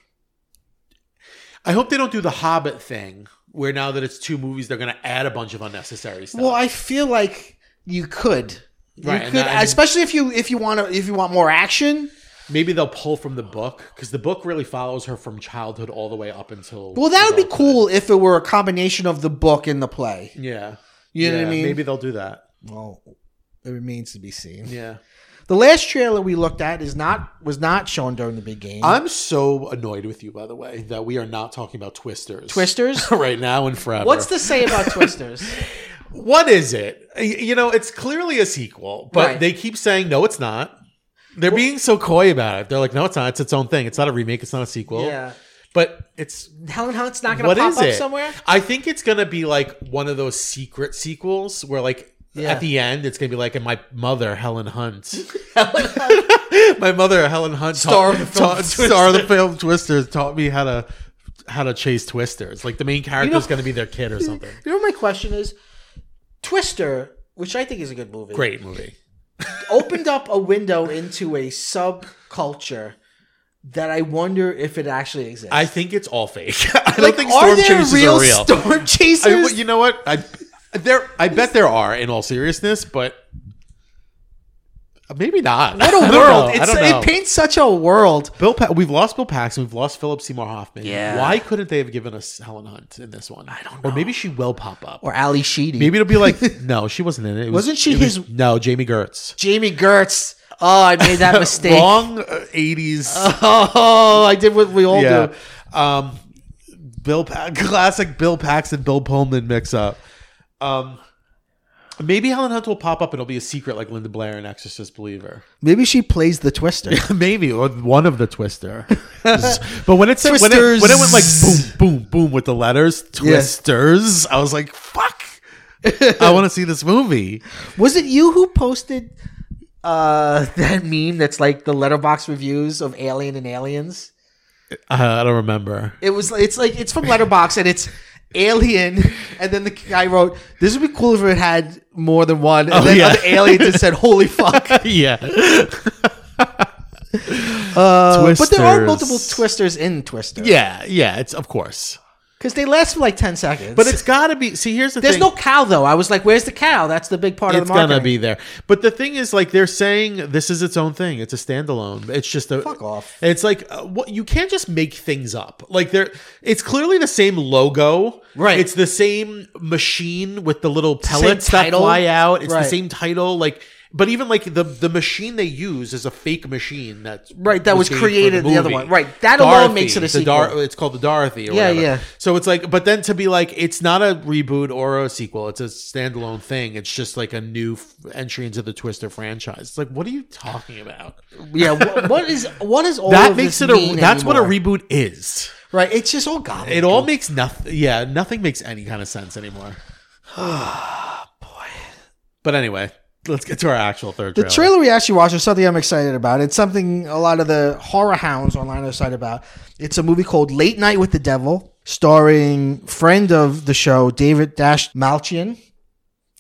I hope they don't do the Hobbit thing, where now that it's two movies, they're going to add a bunch of unnecessary stuff.
Well, I feel like you could, you
Right, and
could,
that-
especially if you if you want to if you want more action.
Maybe they'll pull from the book because the book really follows her from childhood all the way up until.
Well, that would be
adulthood.
cool if it were a combination of the book and the play.
Yeah,
You know what I
Yeah,
mean?
Maybe they'll do that.
Well, it remains to be seen.
Yeah.
The last trailer we looked at is not was not shown during the big game.
I'm so annoyed with you, by the way, that we are not talking about Twisters.
Twisters?
right now and forever.
What's to say about Twisters?
What is it? Y- You know, it's clearly a sequel, but
Right.
they keep saying, no, it's not. They're being so coy about it. They're like, no, it's not. It's its own thing. It's not a remake. It's not a sequel.
Yeah.
But it's
Helen Hunt's not going
what
to pop
is
up
it?
somewhere?
I think it's gonna be like one of those secret sequels where, like,
Yeah.
at the end, it's gonna be like, and my mother, Helen Hunt,
Helen Hunt.
my mother, Helen Hunt,
Star
taught,
of the film
taught-
Twisters.
star of the film Twisters, taught me how to how to chase twisters. Like the main character is
know-
gonna be their kid or something.
You know what my question is? Twister, which I think is a good movie,
Great movie.
opened up a window into a subculture that I wonder if it actually exists.
I think it's all fake. I don't
Like,
think
are
storm
there
chasers
real
are real.
storm chasers?
I, you know what? I there. I bet there are. In all seriousness, but maybe not.
what
I
a
don't
world!
know. I
It's,
don't know.
it paints such a world.
Bill, pa- we've lost Bill Paxton. We've lost Philip Seymour Hoffman.
Yeah.
Why couldn't they have given us Helen Hunt in this one? I
don't
Or
know.
maybe she will pop up.
Or Ali Sheedy.
Maybe it'll be like, no, she wasn't in it. It was-
Wasn't she
it was-
his-
No, Jamie Gertz.
Jamie Gertz. Oh, I made that mistake.
Wrong uh, eighties.
Oh, I did what we all
yeah.
do.
Um, Bill, pa- classic Bill Paxton, Bill Pullman mix up. Um, maybe Helen Hunt will pop up and it'll be a secret like Linda Blair in Exorcist Believer.
Maybe she plays the Twister.
Maybe, or one of the Twister. But when it said when it, when it went like boom, boom, boom with the letters Twisters, I was like, "Fuck! I want to see this movie."
Was it you who posted uh, that meme that's like the letterbox reviews of Alien and Aliens?
Uh, I don't remember.
It was. It's like it's from Letterbox and it's Alien, and then the guy wrote, "This would be cool if it had more than one." And
Oh,
then
yeah.
other aliens and said, "Holy fuck!"
yeah,
Uh, but there are
Twisters.
multiple Twisters in Twister.
yeah, yeah. It's of course,
because they last for like ten seconds.
but it's got to be. See, here's the
there's
thing.
no cow though. I was like, "Where's the cow?" That's the big part of
It's
the marketing.
gonna be there, but the thing is, like, they're saying this is its own thing. It's a standalone. It's just a
Fuck off.
It's like uh, what you can't just make things up. Like there, it's clearly the same logo,
Right.
It's the same machine with the little pellets that
title.
fly out. It's
Right.
the same title, like. But even like the the machine they use is a fake machine that's
Right, that was
made for
created the other
movie.
one. Right, that alone makes it a
the
sequel.
Dar- it's called the Dorothy. Or
Yeah,
whatever.
yeah.
So it's like, but then to be like, it's not a reboot or a sequel. It's a standalone thing. It's just like a new f- entry into the Twister franchise. It's like, what are you talking about?
Yeah, what, what is what is all
that
of
makes
this
it a.
mean
That's what a
anymore?
reboot is.
Right, it's just all gone.
It all makes nothing. Yeah, nothing makes any kind of sense anymore.
boy.
But anyway, let's get to our actual third
The
trailer.
trailer we actually watched is something I'm excited about. It's something a lot of the horror hounds online are excited about. It's a movie called Late Night with the Devil, starring friend of the show David Dash Malchian.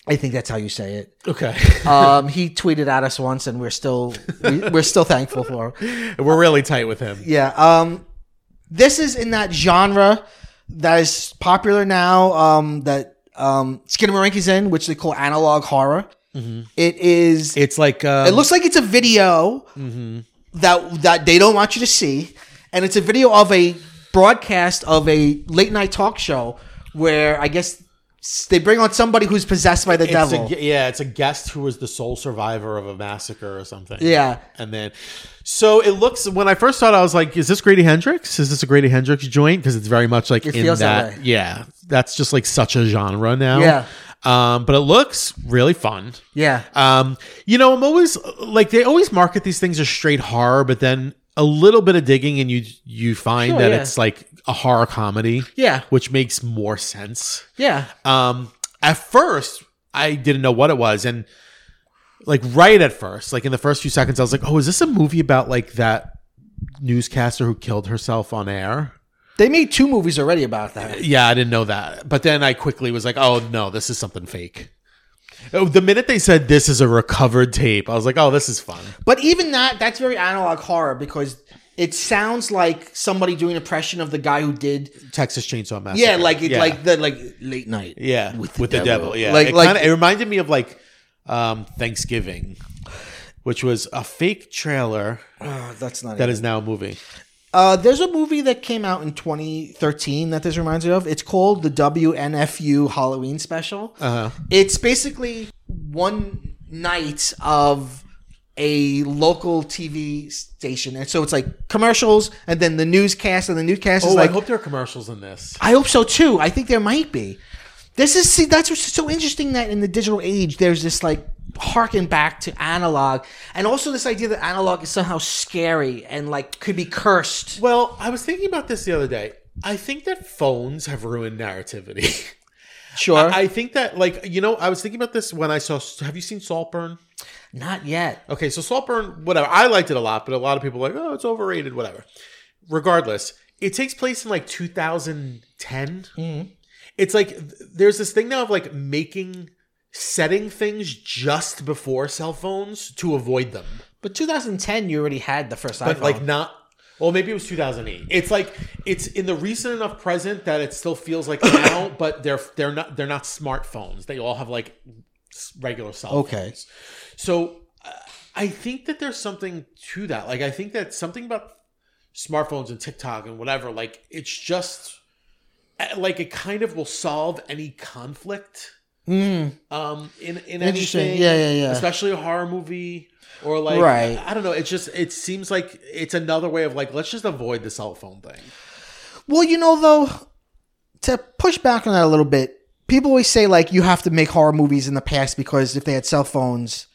I think that's how you say it.
Okay.
Um, he tweeted at us once, and we're still we, we're still thankful for him.
We're really tight with him.
Yeah. Um, this is in that genre that is popular now. Um, that um, Skinamarink in, which they call analog horror. Mm-hmm. It is.
It's like um,
it looks like it's a video
mm-hmm.
that that they don't want you to see, and it's a video of a broadcast of a late night talk show where I guess they bring on somebody who's possessed by the
it's
devil.
A, yeah, it's a guest who was the sole survivor of a massacre or something.
Yeah.
And then, so it looks, when I first saw it, I was like, is this Grady Hendrix? Is this a Grady Hendrix joint? Because it's very much like
it
in
feels
that.
that way.
Yeah. That's just like such a genre now.
Yeah.
Um, but it looks really fun.
Yeah.
Um, you know, I'm always like, they always market these things as straight horror, but then a little bit of digging and you you find
Sure,
that
yeah.
it's like a horror comedy.
Yeah.
Which makes more sense.
Yeah.
Um, at first, I didn't know what it was, and like right at first, like in the first few seconds, I was like, "Oh, is this a movie about like that newscaster who killed herself on air?"
They made two movies already about that.
Yeah, I didn't know that, but then I quickly was like, "Oh no, this is something fake." Oh, the minute they said this is a recovered tape, I was like, "Oh, this is fun."
But even that, that's very analog horror because it sounds like somebody doing an impression of the guy who did
Texas Chainsaw Massacre.
Yeah, like it,
Yeah.
like the like late night.
Yeah,
with
with
the
the,
devil.
devil. Yeah,
Like-
it,
like-
kinda, it reminded me of like um, Thanksgiving, which was a fake trailer
Oh, that's not
that
it.
is now a movie.
Uh, there's a movie that came out in twenty thirteen that this reminds me of. It's called the W N F U Halloween Special.
Uh-huh.
It's basically one night of a local T V station, and so it's like commercials, and then the newscast, and the newscast is
Oh,
like.
I hope there are commercials in this.
I hope so too. I think there might be. This is see that's what's so interesting that in the digital age there's this like harken back to analog, and also this idea that analog is somehow scary and like could be cursed.
Well, I was thinking about this the other day. I think that phones have ruined narrativity.
Sure,
I, I think that, like, you know, I was thinking about this when I saw. Have you seen Saltburn?
not yet.
Okay, so Saltburn, whatever. I liked it a lot, but a lot of people are like, oh, it's overrated, whatever. Regardless, it takes place in like two thousand ten.
Mm-hmm.
It's like th- there's this thing now of like making setting things just before cell phones to avoid them.
But two thousand ten, you already had the first
But
iPhone.
like not well, maybe it was two thousand eight. It's like it's in the recent enough present that it still feels like now, but they're they're not they're not smartphones. They all have like s- regular cell phones.
Okay.
So uh, I think that there's something to that. Like I think that something about smartphones and TikTok and whatever, like it's just uh, like it kind of will solve any conflict
Mm.
um in in
Interesting.
anything.
Yeah, yeah, yeah.
Especially a horror movie. Or like,
Right.
I don't know. It's just, it seems like it's another way of like, let's just avoid the cell phone thing.
Well, you know, though, to push back on that a little bit, people always say like you have to make horror movies in the past because if they had cell phones,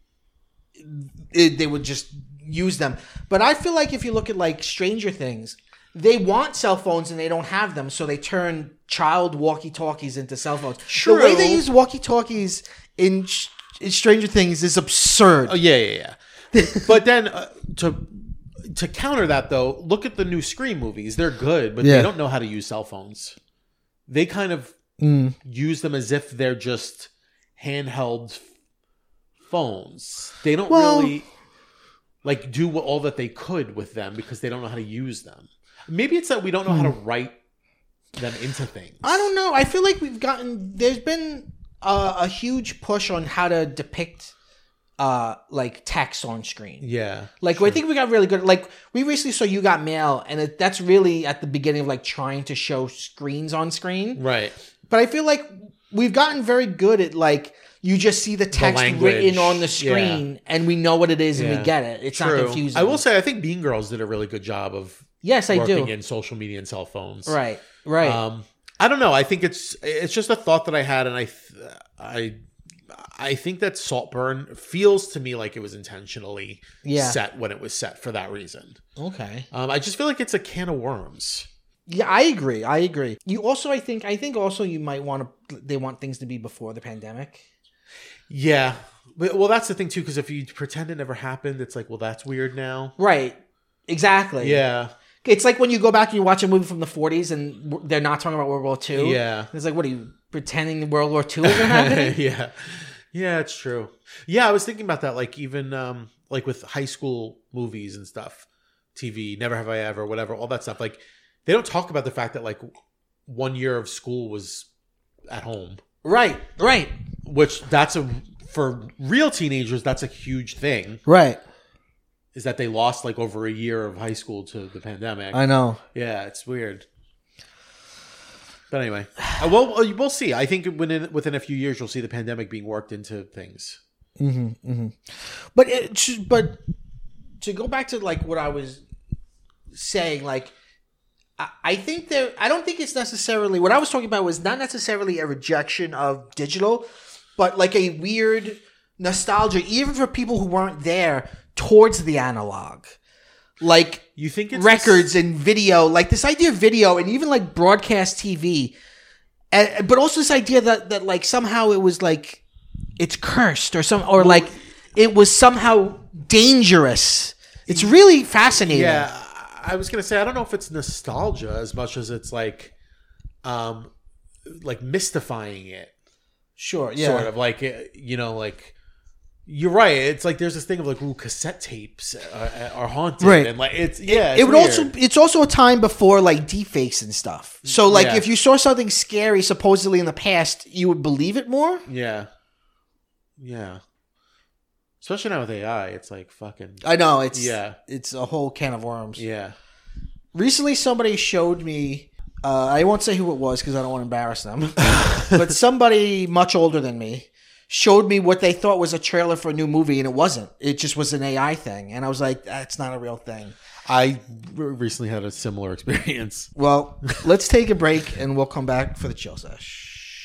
it, they would just use them. But I feel like if you look at like Stranger Things, they want cell phones and they don't have them, so they turn child walkie-talkies into cell phones.
True.
The way they use walkie-talkies in, in Stranger Things is absurd.
Oh yeah, yeah, yeah. But then uh, to to counter that though, look at the new Scream movies. They're good, but
Yeah.
they don't know how to use cell phones. They kind of
Mm.
use them as if they're just handheld phones. They don't
Well-
really like do what- all that they could with them because they don't know how to use them. Maybe it's that we don't know how to write them into things.
I don't know. I feel like we've gotten there's been a, a huge push on how to depict uh like text on screen.
Yeah.
Like I think we got really good. Like we recently saw You Got Mail, and it, that's really at the beginning of like trying to show screens on screen.
Right.
But I feel like we've gotten very good at like you just see the text
language.
written on the screen, and we know what it is, and
Yeah.
we get it. It's
True.
not confusing.
I will say, I think Mean Girls did a really good job of
yes, I
working
do.
in social media and cell phones.
Right, right.
Um, I don't know. I think it's it's just a thought that I had, and I th- I I think that Saltburn feels to me like it was intentionally
Yeah.
set when it was set for that reason.
Okay.
Um, I just feel like it's a can of worms.
Yeah, I agree. I agree. You also, I think, I think also you might want to. They want things to be before the pandemic.
Yeah. But- Well, that's the thing too, because if you pretend it never happened, it's like, well, that's weird now.
Right. Exactly.
Yeah.
It's like when you go back and you watch a movie from the forties and w- they're not talking about World War Two.
Yeah.
It's like, what are you pretending World War Two isn't happening?
yeah. Yeah, it's true. Yeah, I was thinking about that. Like even um, like with high school movies and stuff, T V, Never Have I Ever, whatever, all that stuff. Like they don't talk about the fact that like one year of school was at home.
Right, right.
Which that's a for real teenagers, that's a huge thing.
Right.
Is that they lost like over a year of high school to the pandemic.
I know.
Yeah, it's weird. But anyway, uh, well, we'll see. I think within within a few years, you'll see the pandemic being worked into things.
Mm-hmm, mm-hmm. But it, but to go back to like what I was saying, like I, I think there. I don't think it's necessarily what I was talking about was not necessarily a rejection of digital, but like a weird nostalgia, even for people who weren't there, towards the analog. Like
you think it's
records and video, like this idea of video and even like broadcast T V, and, but also this idea that, that like somehow it was like it's cursed or some or like it was somehow dangerous. It's really fascinating.
Yeah, I was gonna say I don't know if it's nostalgia as much as it's like, um, like mystifying it.
Sure. Yeah.
Sort of like you know like. You're right. It's like there's this thing of like, ooh, cassette tapes are, are haunted,
right?
And like it's yeah.
It,
it's
it would
weird.
also it's also a time before like deepfakes and stuff. So like
Yeah.
if you saw something scary supposedly in the past, you would believe it more.
Yeah, yeah. Especially now with A I, it's like fucking.
I know it's
Yeah.
it's a whole can of worms.
Yeah.
Recently, somebody showed me. Uh, I won't say who it was because I don't want to embarrass them. But somebody much older than me showed me what they thought was a trailer for a new movie, and it wasn't. It just was an A I thing, and I was like, "That's not a real thing."
I re- recently had a similar experience.
Well, let's take a break, and we'll come back for the chill sesh.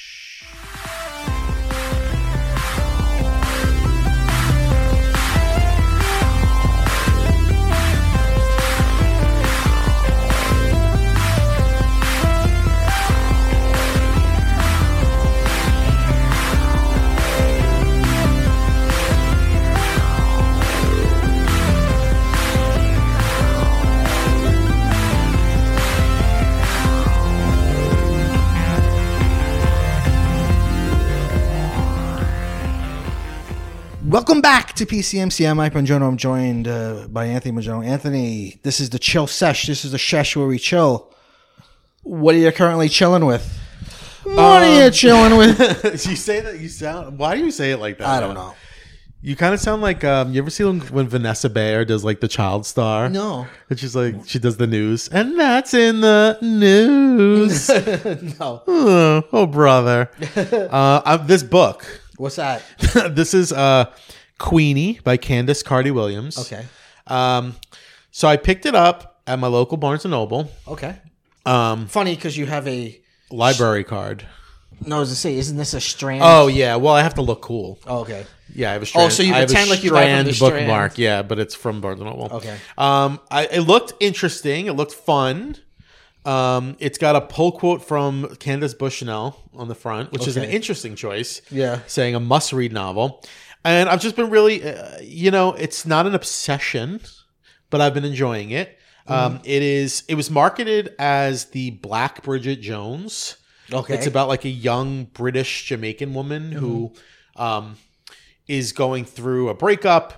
Welcome back to P C M C. I'm Mike Mangione. I'm joined uh, by Anthony Mangione. Anthony, this is the chill sesh. This is the shesh where we chill. What are you currently chilling with? What um, are you chilling with?
You say that you sound. Why do you say it like that?
I don't know.
You kind of sound like um. You ever see when, when Vanessa Bayer does like the Child Star?
No.
And she's like she does the news, and that's in the news.
No.
Oh, oh brother. uh, I, this book.
What's that?
This is uh, Queenie by Candace Carty Williams.
Okay.
Um, so I picked it up at my local Barnes and Noble.
Okay.
Um,
Funny because you have a
library card.
No, I was to say, isn't this a Strand?
Oh yeah. Well, I have to look cool.
Oh, okay.
Yeah, I have a Strand.
Oh, so you
I have
pretend
a
like you buy from the Strand.
bookmark. Yeah, but it's from Barnes and Noble.
Okay.
Um, I, it looked interesting. It looked fun. Um, it's got a pull quote from Candace Bushnell on the front, which is an
Okay.
interesting choice.
Yeah.
Saying a must-read novel. And I've just been really, uh, you know, it's not an obsession, but I've been enjoying it. Um, it is. It was marketed as the Black Bridget Jones.
Okay.
It's about like a young British Jamaican woman who um, is going through a breakup.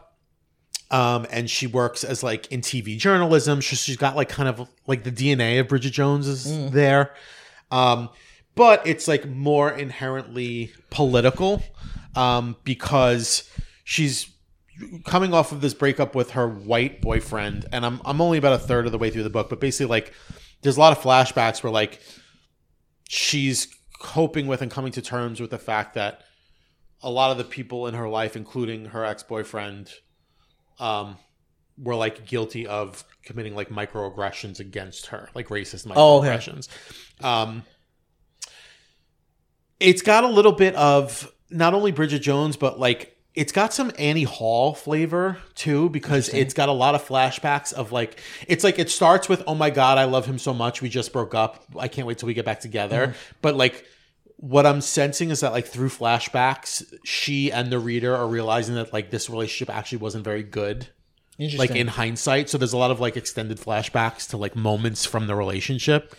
Um, and she works as like in T V journalism. She, she's got like kind of like the D N A of Bridget Jones is mm. there. Um, but it's like more inherently political um, because she's coming off of this breakup with her white boyfriend. And I'm, I'm only about a third of the way through the book, but basically like there's a lot of flashbacks where like she's coping with and coming to terms with the fact that a lot of the people in her life, including her ex-boyfriend, um, were like guilty of committing like microaggressions against her, like racist microaggressions. Oh, okay. Um, it's got a little bit of not only Bridget Jones, but like it's got some Annie Hall flavor too, because it's got a lot of flashbacks of like, it's like, it starts with, oh my God, I love him so much. We just broke up. I can't wait till we get back together. Mm-hmm. But like, what I'm sensing is that like through flashbacks, she and the reader are realizing that like this relationship actually wasn't very good.
Interesting.
like in hindsight. So there's a lot of like extended flashbacks to like moments from the relationship.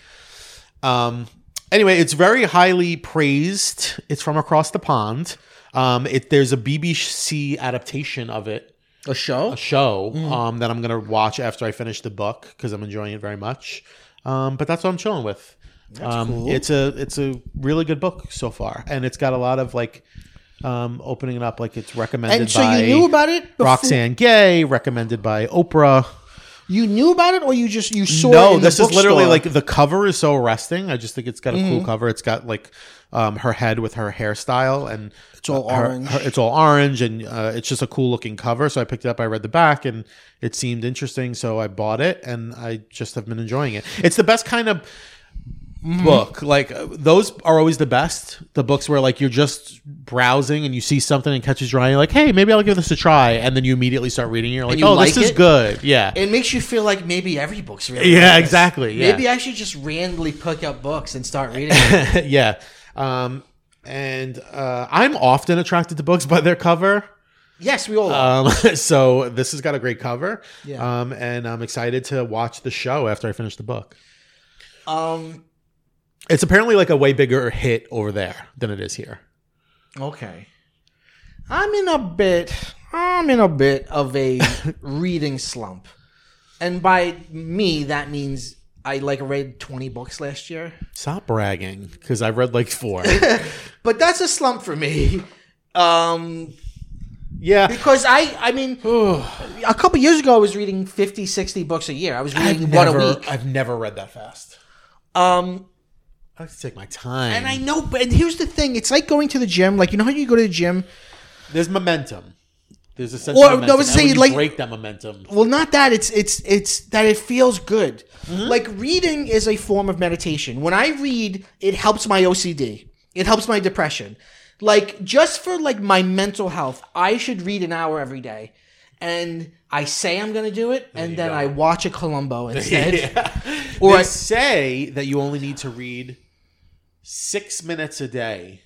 Um. Anyway, it's very highly praised. It's from across the pond. Um. It there's a B B C adaptation of it.
A show?
A show. Mm. Um. That I'm gonna watch after I finish the book because I'm enjoying it very much. Um. But that's what I'm chilling with.
That's
um.
cool.
It's a it's a really good book so far, and it's got a lot of like. Um, opening it up like it's recommended
And so
by
you knew about it before?
Roxane Gay, recommended by Oprah.
You knew about it, or you just you saw
no,
it in
this
the
is literally
bookstore?
like the cover is so arresting. I just think it's got a
Mm-hmm.
cool cover. It's got like um, her head with her hairstyle, and
It's all
her-
orange.
her- it's all orange, and uh, it's just a cool looking cover. So I picked it up. I read the back, and it seemed interesting, so I bought it, and I just have been enjoying it. It's the best kind of book. Like uh, those are always the best. The books where like you're just browsing and you see something and catches your eye. And you're like, hey, maybe I'll give this a try, and then you immediately start reading. You're like,
you
oh,
like
this is
it?
good. Yeah,
It makes you feel like maybe every book's really
yeah,
like this.
exactly. Yeah.
Maybe I should just randomly pick up books and start reading them.
yeah. Um, and uh, I'm often attracted to books by their cover.
Yes, we all are.
Um, so this has got a great cover.
Yeah.
Um, and I'm excited to watch the show after I finish the book.
Um,
It's apparently like a way bigger hit over there than it is here.
okay. I'm in a bit, I'm in a bit of a reading slump. And by me, that means I like read twenty books last year.
Stop bragging, because I've read like four.
But that's a slump for me. Um,
yeah.
because I, I mean, a couple years ago, I was reading fifty, sixty books a year. I was reading
I've
one
never,
a week.
I've never read that fast.
Um,
I like to take my time.
and I know, but and here's the thing. It's like going to the gym. Like, you know how you go to the gym?
There's momentum. There's a sense
Or,
of momentum.
no, I was
And when
saying,
you
like-
break that momentum.
Well, not that. It's it's it's that it feels good. Like reading is a form of meditation. When I read, it helps my O C D. It helps my depression. Like just for like my mental health, I should read an hour every day. And I say I'm going to do it, and
you
then
don't.
I watch a Columbo instead.
Yeah.
Or
they
I-
say that you only need to read six minutes a day.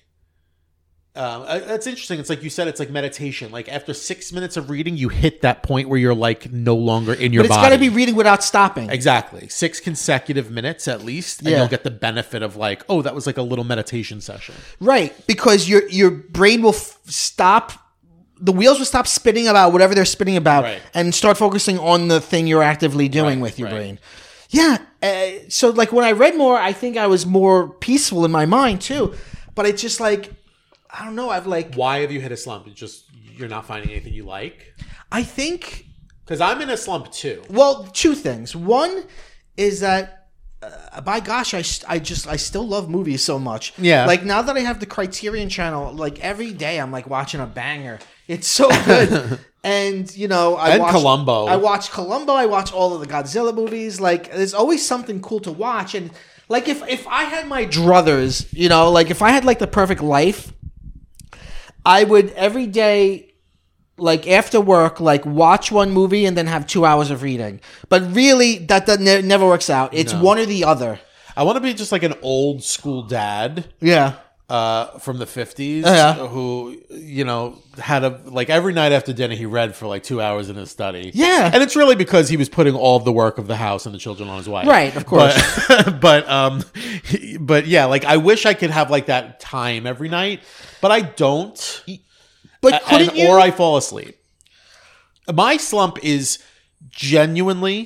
Um, uh, that's interesting. It's like you said, it's like meditation. Like after six minutes of reading, you hit that point where you're like no longer in your
But it's
body.
got to be reading without stopping.
Exactly. Six consecutive minutes at least. And
Yeah.
you'll get the benefit of like, oh, that was like a little meditation session.
Right, because your your brain will f- stop. The wheels will stop spinning about whatever they're spinning about,
Right.
and start focusing on the thing you're actively doing
Right,
with your
right.
brain. Yeah. Uh, so like when I read more, I think I was more peaceful in my mind too. But it's just like I don't know. I've like
Why have you hit a slump? It's just you're not finding anything you like?
I think
Because I'm in a slump too.
well, two things. One is that uh, by gosh, I, st- I just I still love movies so much.
Yeah.
Like now that I have the Criterion Channel, like every day I'm like watching a banger. It's so good. And you know, I
And
watched,
Columbo.
I watch Columbo. I watch all of the Godzilla movies. Like, there's always something cool to watch. And like, if if I had my druthers, you know, like if I had like the perfect life, I would every day, like after work, like watch one movie and then have two hours of reading. But really, that, that ne- never works out. It's
No.
one or the other.
I want to be just like an old school dad.
Yeah.
Uh, from the fifties,
Oh, yeah.
who you know had a like every night after dinner he read for like two hours in his study.
Yeah.
and it's really because he was putting all of the work of the house and the children on his wife.
Right, of course.
But, but um, but yeah, like I wish I could have like that time every night, but I don't.
But
And-
couldn't you?
or I fall asleep. My slump is genuinely,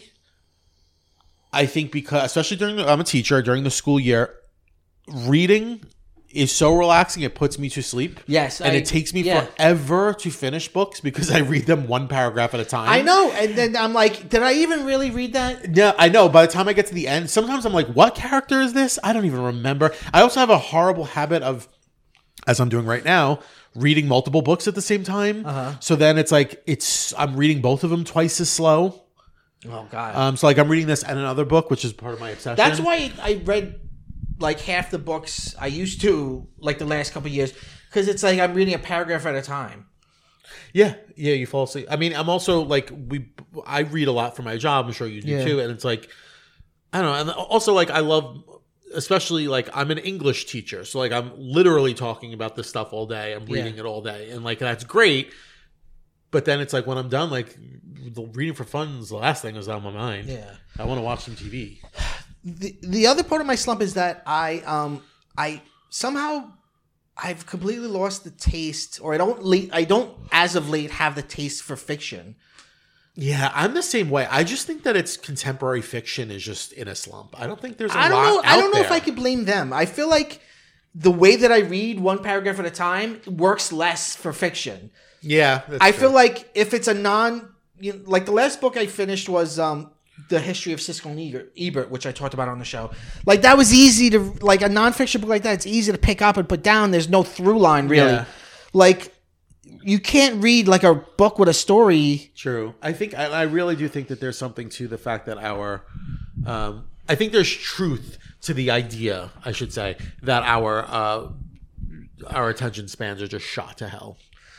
I think, because especially during the, I'm a teacher during the school year, reading is so relaxing it puts me to sleep.
Yes,
and
I-
it takes me
yeah.
forever to finish books because I read them one paragraph at a time.
I know. And then I'm like, did I even really read that?
Yeah, I know. By the time I get to the end, sometimes I'm like, what character is this? I don't even remember. I also have a horrible habit of, as I'm doing right now, reading multiple books at the same time.
Uh-huh.
So then it's like, it's I'm reading both of them twice as slow.
Oh, God.
Um, so like I'm reading this and another book, which is part of my obsession.
That's why I read like half the books I used to like the last couple of years, because it's like I'm reading a paragraph at a time.
Yeah, yeah, you fall asleep. I mean, I'm also like we. I read a lot for my job. I'm sure you do
Yeah.
too. And it's like, I don't know. And also, like, I love, especially like I'm an English teacher, so like I'm literally talking about this stuff all day. I'm reading
Yeah.
it all day, and like that's great. But then it's like when I'm done, like the reading for fun is the last thing that's on my mind.
Yeah.
I want to watch some T V.
The the other part of my slump is that I um I somehow I've completely lost the taste, or I don't late I don't as of late have the taste for fiction.
Yeah, I'm the same way. I just think that it's contemporary fiction is just in a slump. I don't think there's a
I don't
lot
know.
out
I don't know
there.
if I could blame them. I feel like the way that I read one paragraph at a time works less for fiction.
Yeah, that's
I
true.
feel like if it's a non, you know, like the last book I finished was um, The History of Siskel and Ebert, Ebert, which I talked about on the show. Like that was easy to, like a nonfiction book like that, it's easy to pick up and put down. There's no through line really.
Yeah.
Like you can't read like a book with a story.
True. I think I, I really do think that there's something to the fact that our, um, I think there's truth to the idea, I should say, that our uh, our attention spans are just shot to hell.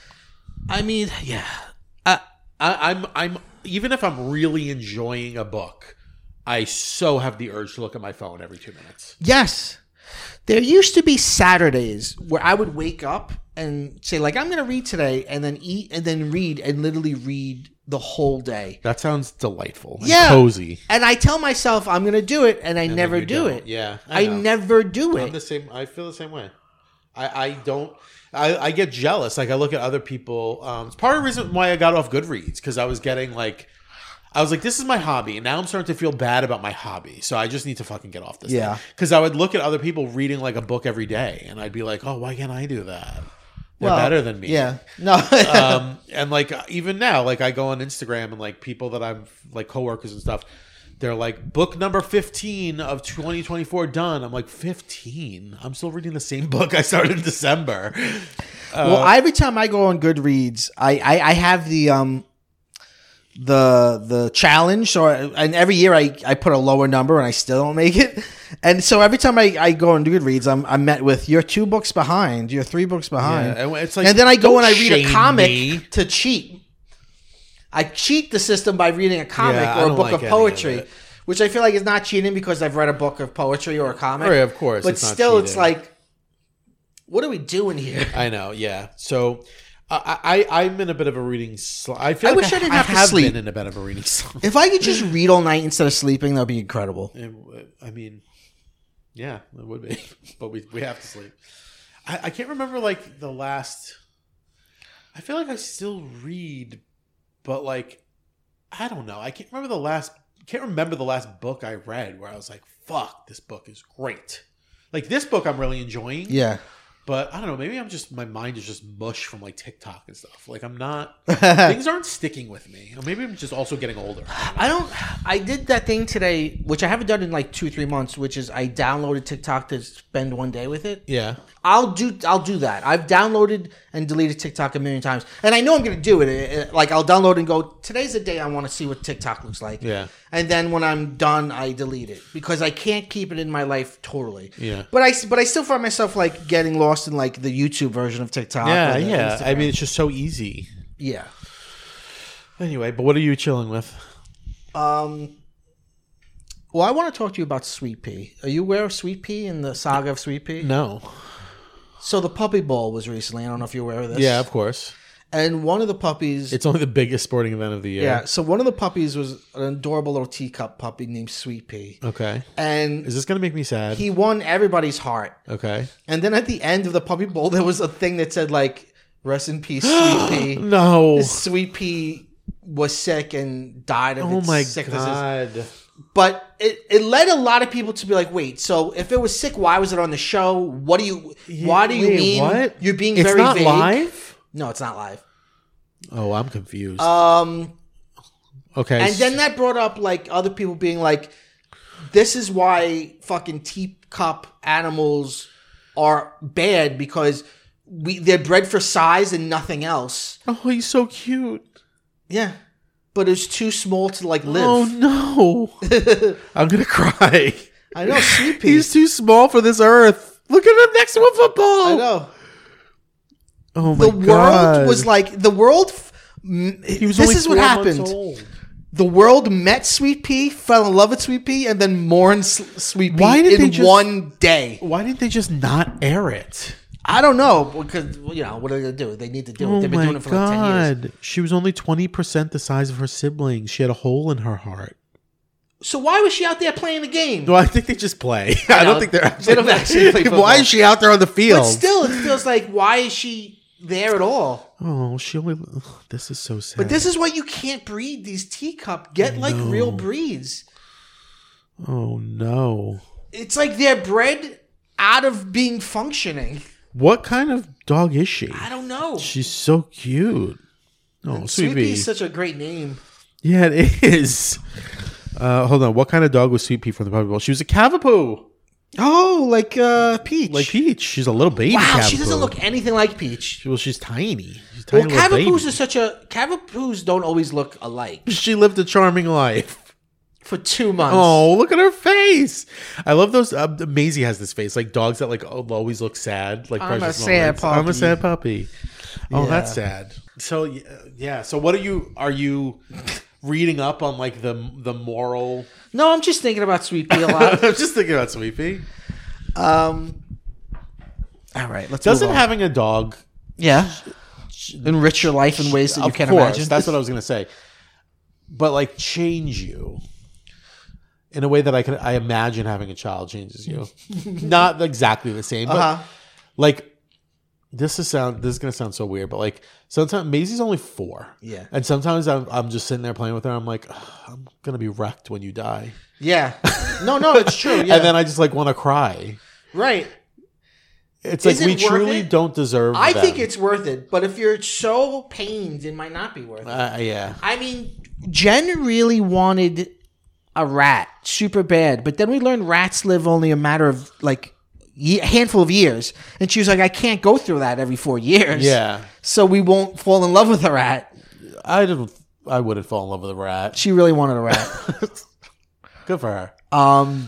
I mean, yeah.
I, I, I'm I'm even if I'm really enjoying a book, I so have the urge to look at my phone every two minutes.
Yes. There used to be Saturdays where I would wake up and say, like, I'm going to read today, and then eat, and then read, and literally read the whole day.
That sounds delightful. And
Yeah.
cozy.
And I tell myself I'm going to do it, and I
And
never
then you
do
don't.
it.
Yeah,
I,
I know.
never do
I'm
it.
the same. I feel the same way. I, I don't. I, I get jealous. Like I look at other people. Um, it's part of the reason why I got off Goodreads because I was getting like, I was like, this is my hobby, and now I'm starting to feel bad about my hobby. So I just need to fucking get off this.
Yeah.
Because I would look at other people reading like a book every day, and I'd be like, oh, why can't I do that? They're
Well,
better than me.
Yeah. No.
um, and like even now, like I go on Instagram and like people that I'm like coworkers and stuff, they're like book number fifteen of twenty twenty-four done. I'm like fifteen. I'm still reading the same book I started in December.
well,
Uh,
every time I go on Goodreads, I, I, I have the um the the challenge. So I, and every year I, I put a lower number and I still don't make it. And so every time I, I go on Goodreads, I'm I'm met with you're two books behind, you're three books behind.
Yeah, and it's like,
and then I go
don't
and I read a
shame
comic
me.
to cheat. I cheat the system by reading a comic
Yeah, I
or a
don't
book
like
of
any of
poetry,
it.
which I feel like is not cheating because I've read a book of poetry or a comic.
Right, of course,
But
it's not
still, it's
cheating.
like, what are we doing here?
I know, yeah. So I, I I'm in a bit of a reading slump. I feel
I
like
wish I didn't
I
have to
have
sleep.
been in a bit of a reading slump.
If I could just read all night instead of sleeping, that would be incredible.
It- I mean, yeah, it would be, but we we have to sleep. I, I can't remember like the last. I feel like I still read, but like I don't know. I can't remember the last. Can't remember the last book I read where I was like, "Fuck, this book is great." Like this book, I'm really enjoying.
Yeah.
But I don't know. Maybe I'm just my mind is just mush from like TikTok and stuff. Like I'm not. Things aren't sticking with me. Or maybe I'm just also getting older.
I don't. I did that thing today, which I haven't done in like two, three months. Which is I downloaded TikTok to spend one day with it.
Yeah.
I'll do. I'll do that. I've downloaded and deleted TikTok a million times, and I know I'm going to do it. It- it- Like I'll download and go. Today's the day I want to see what TikTok looks like.
Yeah.
And then when I'm done, I delete it because I can't keep it in my life totally.
Yeah.
But I. But I still find myself like getting lost in like the YouTube version of TikTok.
Yeah.
or the
Yeah. I
Instagram.
mean, it's just so easy.
yeah.
Anyway, but what are you chilling with?
Um. Well, I want to talk to you about Sweet Pea. Are you aware of Sweet Pea and the saga of Sweet Pea?
No.
So the Puppy Bowl was recently. I don't know if you're aware of this.
Yeah, of course.
And one of the puppies.
It's only the biggest sporting event of the year.
Yeah. So one of the puppies was an adorable little teacup puppy named Sweet Pea,
Okay.
and
Is this gonna make me sad?
he won everybody's heart.
Okay.
And then at the end of the Puppy Bowl, there was a thing that said like, "Rest in peace, Sweet Pea."
No.
Sweet Pea was sick and died of
Oh
its
my
sicknesses.
god.
But it, it led a lot of people to be like, wait, so if it was sick, why was it on the show? What do you why do you
Wait,
mean
what?
you're being
It's
very
not
vague?
live?
No, it's not live.
Oh, I'm confused.
Um
okay.
and then that brought up like other people being like, this is why fucking teacup animals are bad because we they're bred for size and nothing else.
Oh, he's so cute.
Yeah. But it's too small to like live.
Oh no. I'm gonna cry.
I know, Sweet Pea.
He's too small for this earth. Look at him next to a football.
I know.
Oh my
The
god.
world was like the world. f- m-
He was
this
only
is what
four
happened.
months old.
The world met Sweet Pea, fell in love with Sweet Pea, and then mourned S- Sweet Pea
Why did
in
they just-
one day.
Why didn't they just not air it?
I don't know because you know what are they gonna do? They need to do it.
Oh
They've been
my
doing it for like ten years.
She was only twenty percent the size of her siblings. She had a hole in her heart.
So why was she out there playing the game?
Well, I think they just play.
I
I,
know.
don't think they're actually.
They don't actually play football.
Why is she out there on the field?
But still, it feels like why is she there at all?
Oh, she only. Ugh, this is so sad.
But this is why you can't breed these teacup. Get like
No.
real breeds.
Oh no!
It's like they're bred out of being functioning.
What kind of dog is she?
I don't know.
She's so cute. Oh,
Sweet
Sweet
Pea
Pea.
is such a great name.
Yeah, it is. Uh, hold on. What kind of dog was Sweet Pea from the Puppy Bowl? She was a Cavapoo.
Oh, like uh, Peach.
Like Peach. She's a little baby
wow,
Cavapoo.
she doesn't look anything like Peach.
Well, she's tiny. She's a tiny
Well,
little baby.
Cavapoos are such a Cavapoos don't always look alike.
She lived a charming life.
For two months.
Oh, look at her face! I love those. Uh, Maisie has this face, like dogs that like always look sad. Like
I'm a
precious
sad
moments. I'm a
puppy.
sad puppy. Oh,
Yeah.
that's sad. So yeah. So what are you? Are you reading up on like the the moral?
No, I'm just thinking about Sweet Pea a lot.
I'm just thinking about Sweet Pea.
um. All right, let's.
Doesn't
move on.
having a dog
yeah enrich your life in ways that you
of
can't
course,
imagine?
That's what I was gonna say. But like change you in a way that I can I imagine having a child changes you. Not exactly the same, but
Uh-huh.
like this is sound this is gonna sound so weird, but like sometimes Maisie's only four.
Yeah.
And sometimes I'm I'm just sitting there playing with her, I'm like, "Ugh, I'm gonna be wrecked when you die.
Yeah. No, no, it's true. Yeah.
And then I just like wanna cry.
right.
It's like
Is it
we
worth
truly
it?
don't deserve
I
them.
think it's worth it, but if you're so pained, it might not be worth it.
uh, yeah.
I mean, Jen really wanted a rat super bad, but then we learned rats live only a matter of like a handful of years, and she was like, I can't go through that every four years.
Yeah.
So we won't fall in love with a rat.
I didn't I wouldn't fall in love with a rat.
She really wanted a rat.
Good for her.
um,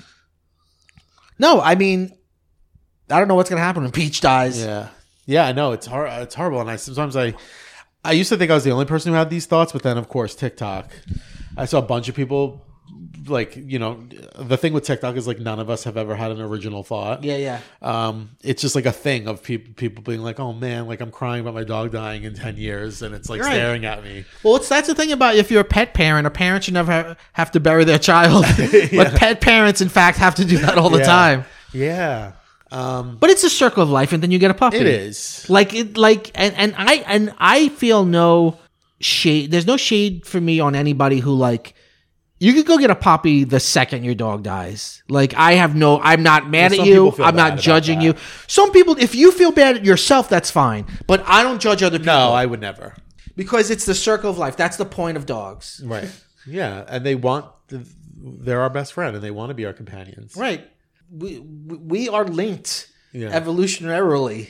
no, I mean, I don't know what's gonna happen when Peach dies.
Yeah, yeah, I know it's hard. It's horrible, and I sometimes I, I used to think I was the only person who had these thoughts, but then of course TikTok, I saw a bunch of people, like you know, the thing with TikTok is like none of us have ever had an original thought.
Yeah, yeah.
Um, it's just like a thing of people people being like, oh man, like I'm crying about my dog dying in ten years, and it's like
Right.
staring at me.
Well, it's that's the thing about if you're a pet parent, a parent should never ha- have to bury their child, but pet parents, in fact, have to do that all the
Yeah.
time.
Yeah, um,
But it's a circle of life, and then you get a puppy.
it is.
Like it, like, and, and I and I feel no shade. There's no shade for me on anybody who like. You could go get a puppy the second your dog dies. Like I have no, I'm not mad
Well,
at
some
you.
people feel
I'm
bad
not
about
judging
that.
you. Some people, if you feel bad at yourself, that's fine. But I don't judge other people.
No, I would never.
because it's the circle of life. That's the point of dogs.
Right. Yeah, and they want. They're our best friend, and they want to be our companions.
Right. We we we are linked
Yeah.
evolutionarily.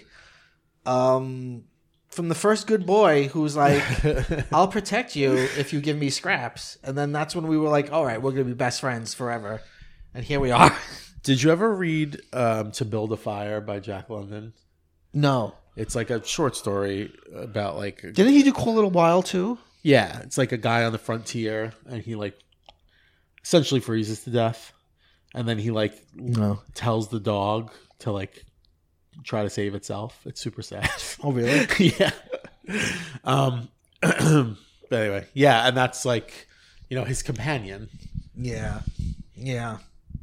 Um, from the first good boy who's like, I'll protect you if you give me scraps. And then that's when we were like, all right, we're going to be best friends forever. And here we are.
Did you ever read um, "To Build a Fire" by Jack London?
No.
It's like a short story about like
Didn't he do Cool Little While too?
yeah, it's like a guy on the frontier, and he like essentially freezes to death, and then he like
No.
tells the dog to like try to save itself. It's super sad.
Oh, really?
Yeah. Um. But anyway, yeah, and that's like you know his companion.
Yeah. Yeah.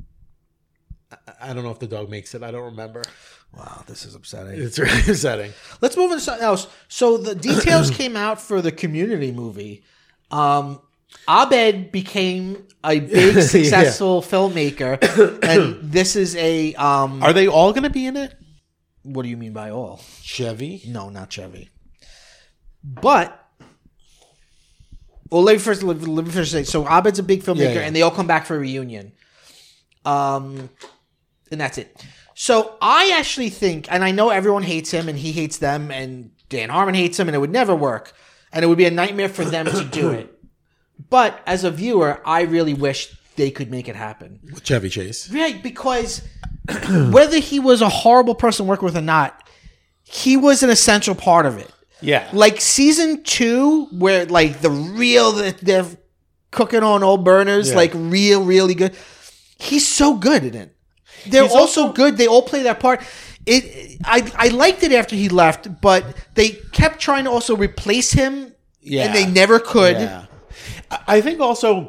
I don't know if the dog makes it. I don't remember.
Wow, this is upsetting.
It's really upsetting.
Let's move on to something else. So the details came out for the Community movie. Um, Abed became a big, successful filmmaker, and this is a. Um,
Are they all going to be in it?
what do you mean by all?
Chevy?
No, not Chevy. But. Well, let me first let me first say. So Abed's a big filmmaker,
Yeah, yeah.
and they all come back for a reunion. Um, and that's it. So I actually think, and I know everyone hates him, and he hates them, and Dan Harmon hates him, and it would never work, and it would be a nightmare for them to do it. But as a viewer, I really wish they could make it happen.
Chevy Chase.
Right, because whether he was a horrible person to work with or not, he was an essential part of it.
Yeah.
Like season two, where like the real that they're cooking on old burners,
Yeah.
like real, really good. He's so good in it. They're
He's
also,
also-
good. They all play their part. it. I I liked it after he left, but they kept trying to also replace him,
Yeah.
and they never could.
Yeah. I I think also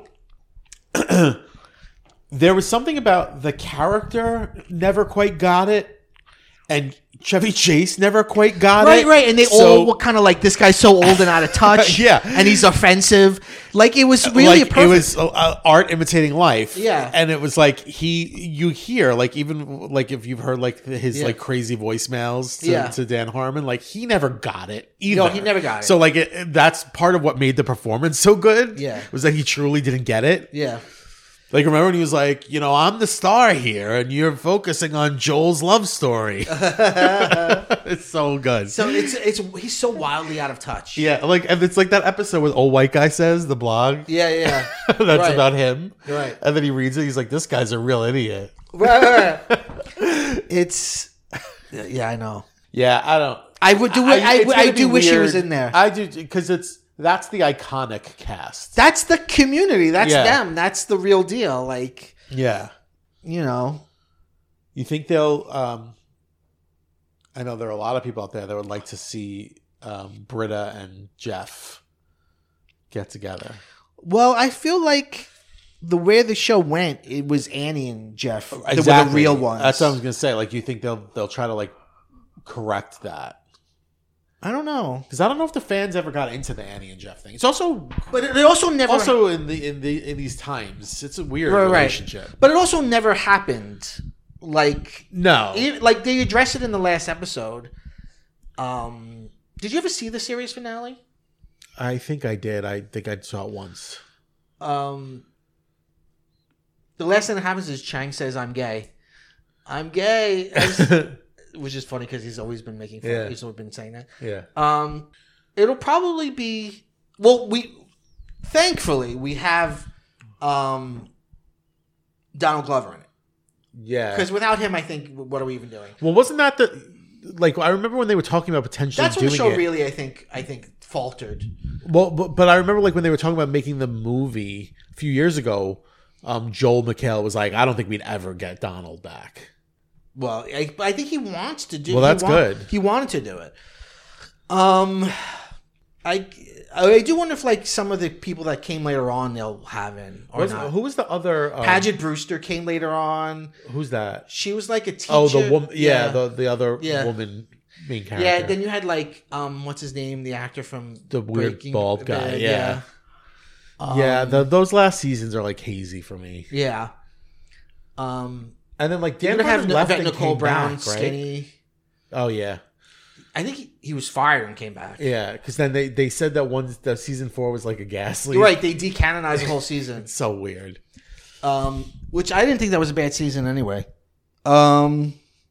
there was something about the character never quite got it, and Chevy Chase never quite got
Right,
it.
right, and they
So-
all were kind of like, this guy's so old and out of touch.
Yeah.
and he's offensive. Like, it was really
like
a perfect.
it was uh, uh, art imitating life.
Yeah.
and it was like he, you hear like even like if you've heard like his
Yeah.
like crazy voicemails to,
Yeah.
to Dan Harmon, like he never got it either.
No, he never got it.
So like it, that's part of what made the performance so good.
Yeah.
was that he truly didn't get it.
yeah.
Like, remember when he was like, you know, I'm the star here, and you're focusing on Joel's love story. It's so good.
So it's it's he's so wildly out of touch.
yeah, like and it's like that episode where old white guy says the blog.
Yeah, yeah.
That's
Right.
about him.
Right.
And then he reads it. He's like, this guy's a real idiot.
Right, right, right. It's yeah, I know.
Yeah, I don't.
I would do. I, I,
it's
I,
gonna
do
be
wish he
weird.
was in there.
I do because it's that's the iconic cast.
That's the community. That's
Yeah.
them. That's the real deal. Like,
Yeah.
you know.
You think they'll? Um, I know there are a lot of people out there that would like to see um, Britta and Jeff get together.
Well, I feel like the way the show went, it was Annie and Jeff. They were the
Exactly.
real ones.
That's what I was gonna say. Like, you think they'll they'll try to like correct that?
I don't know.
Because I don't know if the fans ever got into the Annie and Jeff thing. It's also
But it also never.
also in the in the in these times, it's a weird
Right, right.
relationship.
But it also never happened. Like,
No,
it, like they addressed it in the last episode. Um, did you ever see the series finale?
I think I did. I think I saw it once.
Um, the last thing that happens is Chang says, "I'm gay. I'm gay," as- which is funny because he's always been making fun.
Yeah.
He's always been saying that.
Yeah.
Um, it'll probably be well. We thankfully we have um Donald Glover in it
Yeah.
because without him, I think what are we even doing?
Well, wasn't that the like? I remember when they were talking about potentially
That's when
doing
the show
it.
really, I think, I think faltered.
Well, but, but I remember like when they were talking about making the movie a few years ago. Um, Joel McHale was like, "I don't think we'd ever get Donald back."
Well, I, I think he wants to do.
Well, that's
he wa-
good.
He wanted to do it. Um, I I do wonder if like some of the people that came later on they'll have in or
What's-
not.
who was the other? Um,
Paget Brewster came later on.
Who's that?
She was like a teacher.
Oh, the woman. Yeah, the the other
Yeah.
woman main character.
yeah. Then you had like um, what's his name? The actor from
The weird
Breaking
bald guy,
Bad,
yeah.
Um,
yeah, the, those last seasons are like hazy for me.
yeah. Um,
And then like
you're
Dan
gonna have
Harmon left
Yvette
and
Nicole
came
Brown,
back, right?
skinny.
Oh yeah,
I think he, he was fired and came back.
yeah. Because then they, they said that one that season four was like a gas leak.
You're right. They decanonized the whole season.
It's so weird.
Um, which I didn't think that was a bad season anyway. Um,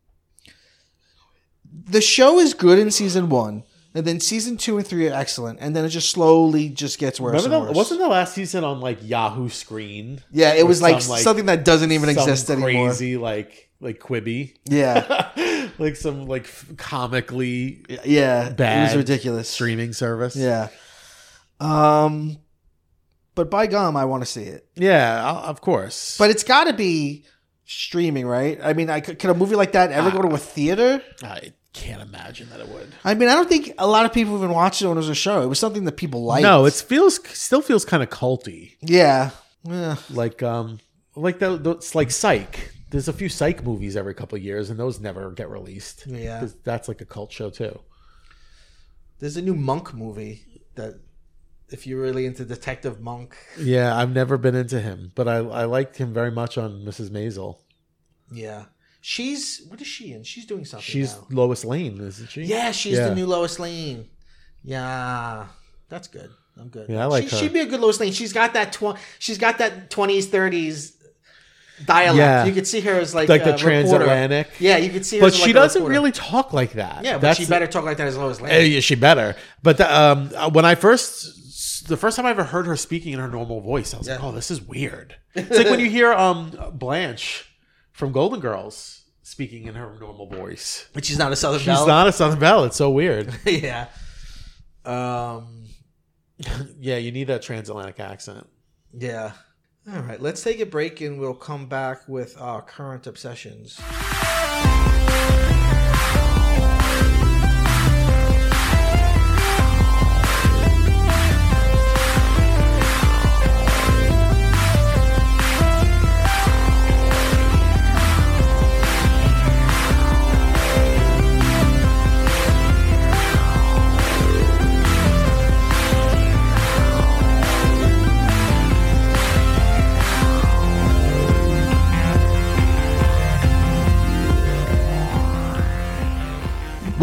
the show is good in season one, and then season two and three are excellent, and then it just slowly just gets worse.
Remember,
and
the,
worse.
wasn't the last season on like Yahoo Screen?
Yeah, it
With
was like,
some, like,
something that doesn't even
Some
exist anymore.
Crazy like like Quibi.
Yeah,
Like some like f- comically
yeah, it
Bad
was ridiculous.
streaming service.
Yeah. Um, but by gum, I want to see it.
yeah, I'll- of course.
But it's got to be streaming, right? I mean, I could, can a movie like that ever go to a theater?
I can't imagine that it would.
I mean, I don't think a lot of people even watched it when it was a show. It was something that people liked.
No, it feels still feels kind of culty.
yeah, yeah.
Like um, like the, the it's like Psych. There's a few Psych movies every couple of years, and those never get released.
Yeah.
'Cause that's like a cult show too.
There's a new Monk movie that, if you're really into Detective Monk,
Yeah, I've never been into him, but I I liked him very much on Missus Maisel.
yeah, she's what is she in? She's doing something.
She's
now.
Lois Lane, isn't she?
Yeah, she's
Yeah.
the new Lois Lane. Yeah, that's good. I'm good.
Yeah, I like
she,
her.
She'd be a good Lois Lane. She's got that tw- She's got that twenties, thirties dialect.
Yeah.
You could see her as like
like the
a reporter.
transatlantic.
Yeah, you could see her.
But
as
she
like a
doesn't
reporter.
really talk like that.
Yeah, but
That's
she better talk like that as Lois Lane.
Uh, yeah, she better. But the, um, uh, when I first, the first time I ever heard her speaking in her normal voice, I was like,
Yeah.
"Oh, this is weird." It's like when you hear um Blanche from Golden Girls speaking in her normal voice.
But she's not a Southern
She's
Belle.
not a Southern Belle. It's so weird.
Yeah. Um.
Yeah, you need that transatlantic accent.
Yeah. All right. Let's take a break and we'll come back with our current obsessions.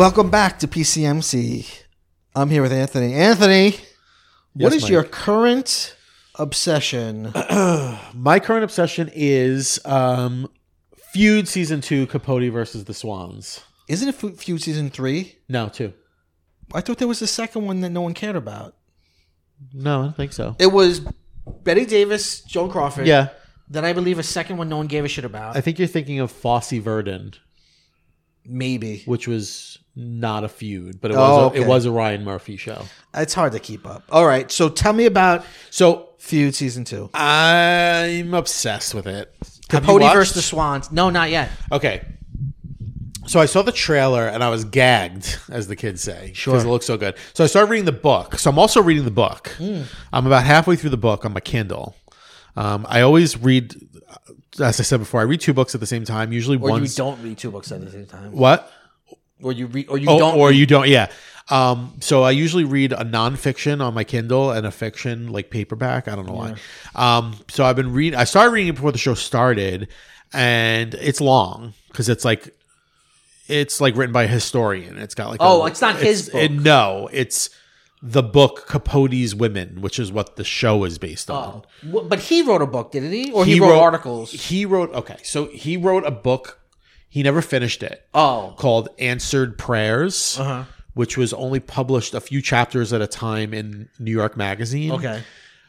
Welcome back to P C M C. I'm here with Anthony. Anthony, what
Yes,
is
Mike.
your current obsession?
My current obsession is um, Feud Season two, Capote versus the Swans.
Isn't it Fe- Feud Season three?
No, two.
I thought there was the second one that no one cared about.
No, I don't think so.
It was Betty Davis, Joan Crawford.
Yeah,
Then I believe a second one no one gave a shit about.
I think you're thinking of Fosse Verdon,
Maybe.
which was not a feud, but it
Oh,
was a,
okay.
it was a Ryan Murphy show.
It's hard to keep up. All right, so tell me about
So
Feud Season two.
I'm obsessed with it. Have you
Capote
watched?
versus the Swans. No, not yet.
Okay. So I saw the trailer and I was gagged, as the kids say,
Sure.
because it looks so good. So I started reading the book. So I'm also reading the book.
Hmm.
I'm about halfway through the book on my Kindle. Um, I always read, as I said before, I read two books at the same time. Usually
Or
once.
you don't read two books at the same time.
What?
Or you read, or you
Oh,
don't.
or
read.
you don't. Yeah. Um, so I usually read a nonfiction on my Kindle and a fiction like paperback. I don't know why. Um, so I've been reading. I started reading it before the show started, and it's long because it's like it's like written by a historian. It's got like
Oh,
a-
it's not his book.
it- no, it's the book Capote's Women, which is what the show is based on.
Oh. Well, but he wrote a book, didn't he? Or he, wrote, articles?
He wrote okay. So he wrote a book. He never finished it.
Oh.
Called Answered Prayers,
Uh-huh.
which was only published a few chapters at a time in New York Magazine.
Okay.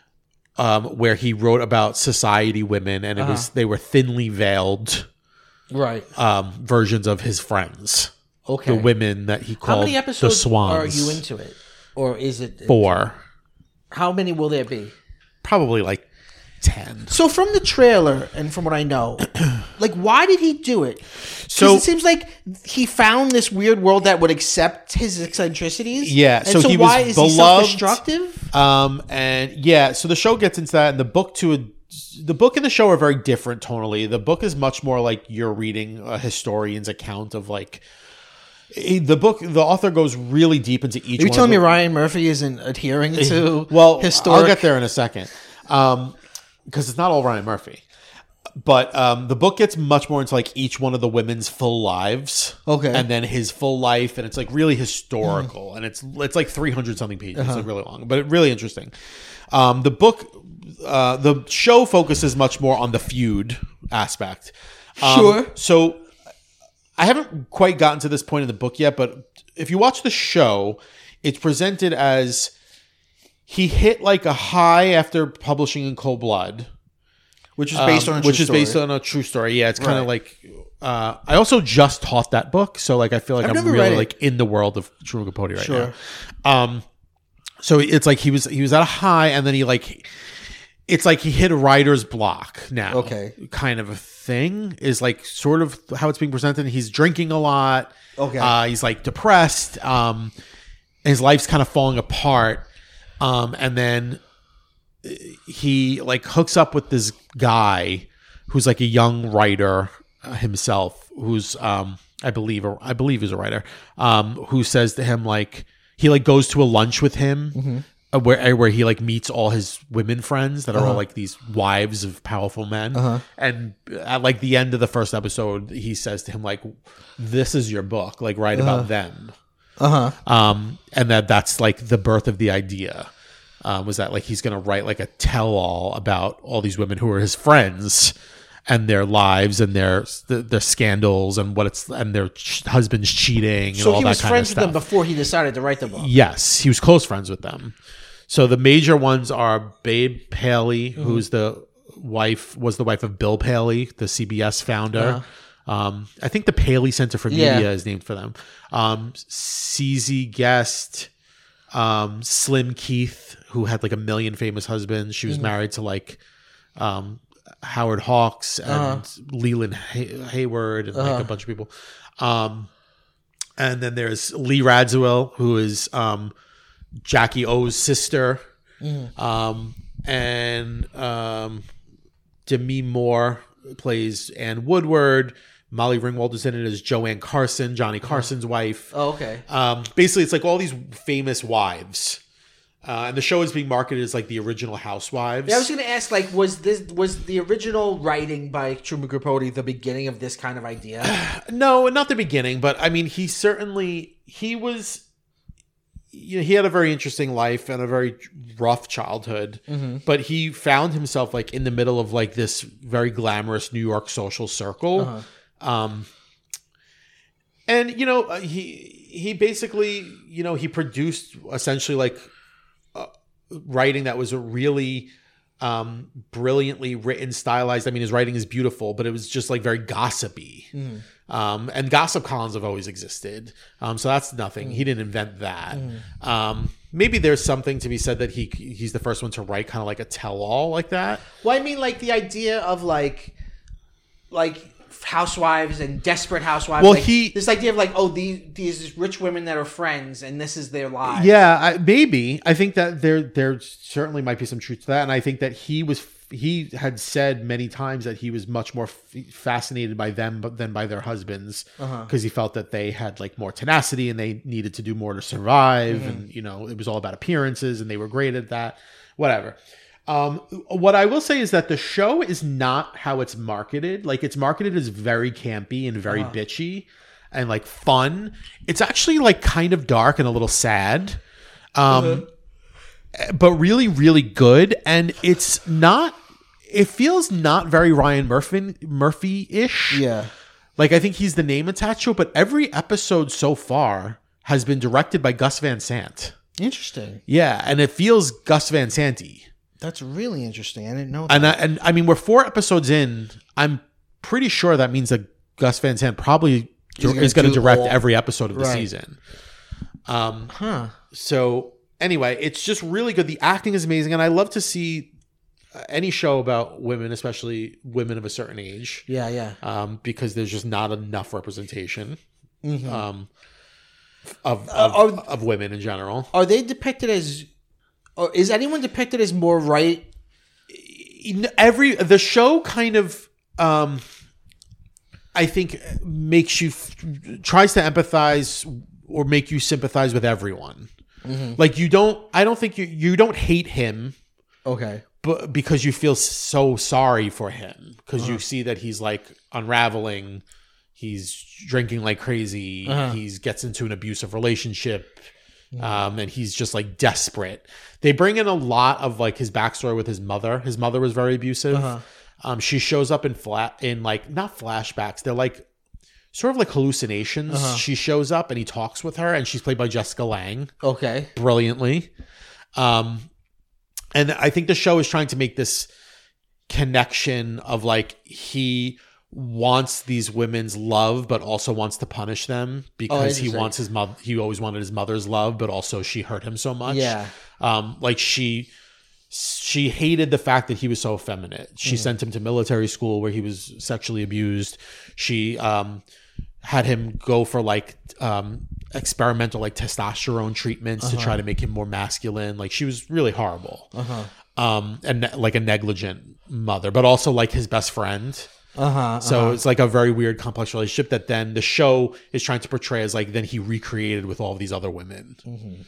Um, where he wrote about society women, and it was they were thinly veiled
Right.
um, versions of his friends,
Okay.
the women that he
How
called
many
the
episodes
Swans.
are you into it? Or is it...
Four,
How many will there be?
probably like ten.
So from the trailer and from what I know, like why did he do it?
So-
So it seems like he found this weird world that would accept his eccentricities.
Yeah,
And
so
so,
he was
why is he
beloved.
self-destructive?
Um, and yeah, so the show gets into that, and the book to a, the book and the show are very different tonally. The book is much more like you're reading a historian's account of like eh, the book. The author goes really deep into each.
Are you
one
telling me
of the,
Ryan Murphy isn't adhering to
well,
historic?
I'll get there in a second, um, because it's not all Ryan Murphy. But um, the book gets much more into like each one of the women's full lives,
Okay.
and then his full life, and it's like really historical, and it's it's like three hundred something pages,
Uh-huh.
it's like really long, but it, really interesting. Um, the book, uh, the show focuses much more on the feud aspect. Um,
Sure.
So I haven't quite gotten to this point in the book yet, but if you watch the show, it's presented as he hit like a high after publishing in Cold Blood.
Which is based
Um,
on a true
which is
story.
based on a true story. Yeah, it's kind of
Right.
like uh, I also just taught that book, so like I feel like
I've
I'm
never
really
read it.
like in the world of Truman Capote right
Sure.
now. Um, so it's like he was he was at a high, and then he like it's like he hit a writer's block now.
Okay.
kind of a thing is like sort of how it's being presented. He's drinking a lot.
Okay.
uh, he's like depressed. Um, his life's kind of falling apart. Um, and then he like hooks up with this guy who's like a young writer uh, himself, who's um I believe a, I believe is a writer, um who says to him like he like goes to a lunch with him uh, where where he like meets all his women friends that are all like these wives of powerful men, and at like the end of the first episode he says to him like, this is your book, like write about them.
Uh-huh.
Um, and that that's like the birth of the idea. Um, was that like he's going to write like a tell-all about all these women who are his friends and their lives and their their scandals and what it's and their ch- husbands cheating and
So
all
he
that
was
kind
friends
of
with
stuff.
them before he decided to write the book.
Yes, he was close friends with them. So the major ones are Babe Paley, who's the wife was the wife of Bill Paley, the C B S founder. Um, I think the Paley Center for Media
Yeah.
is named for them. Um, C Z Guest, um, Slim Keith, who had like a million famous husbands. She was married to like um, Howard Hawks and Leland Hay- Hayward and like a bunch of people. Um, and then there's Lee Radziwill, who is um, Jackie O's sister. Um, and um, Demi Moore plays Ann Woodward. Molly Ringwald is in it as Joanne Carson, Johnny Carson's wife.
Oh, okay.
Um, basically, it's like all these famous wives. Uh, and the show is being marketed as like the original Housewives.
Yeah, I was going to ask, like, was this was the original writing by Truman Capote the beginning of this kind of idea?
No, not the beginning, but I mean, he certainly he was, you know, he had a very interesting life and a very rough childhood, mm-hmm. but he found himself like in the middle of like this very glamorous New York social circle. Uh-huh. Um, and, you know, he, he basically, you know, he produced essentially like uh, writing that was a really um, brilliantly written, stylized. I mean, his writing is beautiful, but it was just like very gossipy. Mm. Um, and gossip columns have always existed. Um, so that's nothing. Mm. He didn't invent that. Mm. Um, maybe there's something to be said that he he's the first one to write kind of like a tell-all like that.
Well, I mean, like the idea of like, like housewives and desperate housewives.
Well,
like,
he
this idea of like, oh, these these rich women that are friends and this is their lives.
Yeah, I, maybe. I think that there there certainly might be some truth to that, and I think that he was. He had said many times that he was much more f- fascinated by them than by their husbands because uh-huh. he felt that they had like more tenacity and they needed to do more to survive. Mm-hmm. And, you know, it was all about appearances and they were great at that, whatever. Um, what I will say is that the show is not how it's marketed. Like it's marketed as very campy and very uh-huh. bitchy and like fun. It's actually like kind of dark and a little sad. Um, uh-huh. But really, really good. And it's not, it feels not very Ryan Murphy, Murphy-ish.
Yeah.
Like, I think he's the name attached to it, but every episode so far has been directed by Gus Van Sant.
Interesting.
Yeah, and it feels Gus Van Sant-y.
That's really interesting. I didn't know that.
And I, and I mean, we're four episodes in. I'm pretty sure that means that Gus Van Sant probably he's is going to direct all... every episode of the right. season. Um,
huh.
So... Anyway, it's just really good. The acting is amazing, and I love to see any show about women, especially women of a certain age.
Yeah, yeah.
Um, because there's just not enough representation mm-hmm. um, of of, uh, are, of women in general.
Are they depicted as, or is anyone depicted as more right?
Every the show kind of, um, I think, makes you tries to empathize or make you sympathize with everyone. Mm-hmm. Like you don't, I don't think you you don't hate him,
okay,
but because you feel so sorry for him because uh-huh. you see that he's like unraveling, he's drinking like crazy, uh-huh. he gets into an abusive relationship, mm-hmm. um, and he's just like desperate. They bring in a lot of like his backstory with his mother. His mother was very abusive. Uh-huh. Um, she shows up in flat in like not flashbacks. They're like. Sort of like hallucinations. Uh-huh. She shows up and he talks with her, and she's played by Jessica Lange.
Okay.
Brilliantly. Um, and I think the show is trying to make this connection of like he wants these women's love, but also wants to punish them because oh, he wants his mother. He always wanted his mother's love, but also she hurt him so much.
Yeah.
Um, like she. She hated the fact that he was so effeminate. She mm. sent him to military school where he was sexually abused. She um, had him go for like um, experimental like testosterone treatments uh-huh. to try to make him more masculine. Like she was really horrible. Uh-huh. Um, and ne- like a negligent mother, but also like his best friend.
Uh-huh,
so
uh-huh.
it's like a very weird, complex relationship that then the show is trying to portray as like then he recreated with all of these other women. Mm-hmm.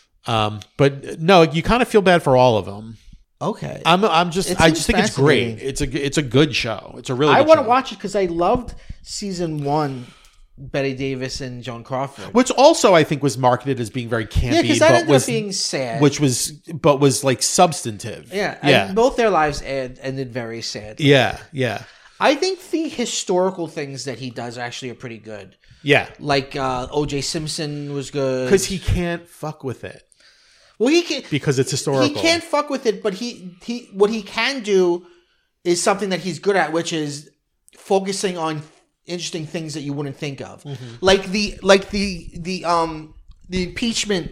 Um, but no, you kind of feel bad for all of them.
Okay,
I'm. I'm just. I just think it's great. It's a. It's a good show. It's a really.
I
want
to watch it because I loved season one. Betty Davis and Joan Crawford,
which also I think was marketed as being very campy,
yeah, because that
but
ended
was
up being sad,
which was but was like substantive.
Yeah,
yeah.
And both their lives end, ended very sad.
Yeah, yeah.
I think the historical things that he does actually are pretty good.
Yeah,
like uh, O J Simpson was good
because he can't fuck with it.
Well, he can
because it's historical.
He can't fuck with it, but he he what he can do is something that he's good at, which is focusing on interesting things that you wouldn't think of, mm-hmm. like the like the the um the impeachment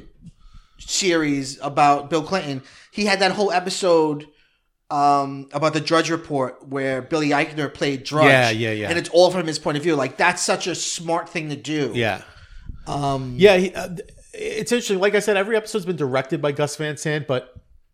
series about Bill Clinton. He had that whole episode um about the Drudge Report where Billy Eichner played Drudge.
Yeah, yeah, yeah.
And it's all from his point of view. Like that's such a smart thing to do.
Yeah,
um,
yeah. He, uh, it's interesting. Like I said, every episode's been directed by Gus Van Sant, but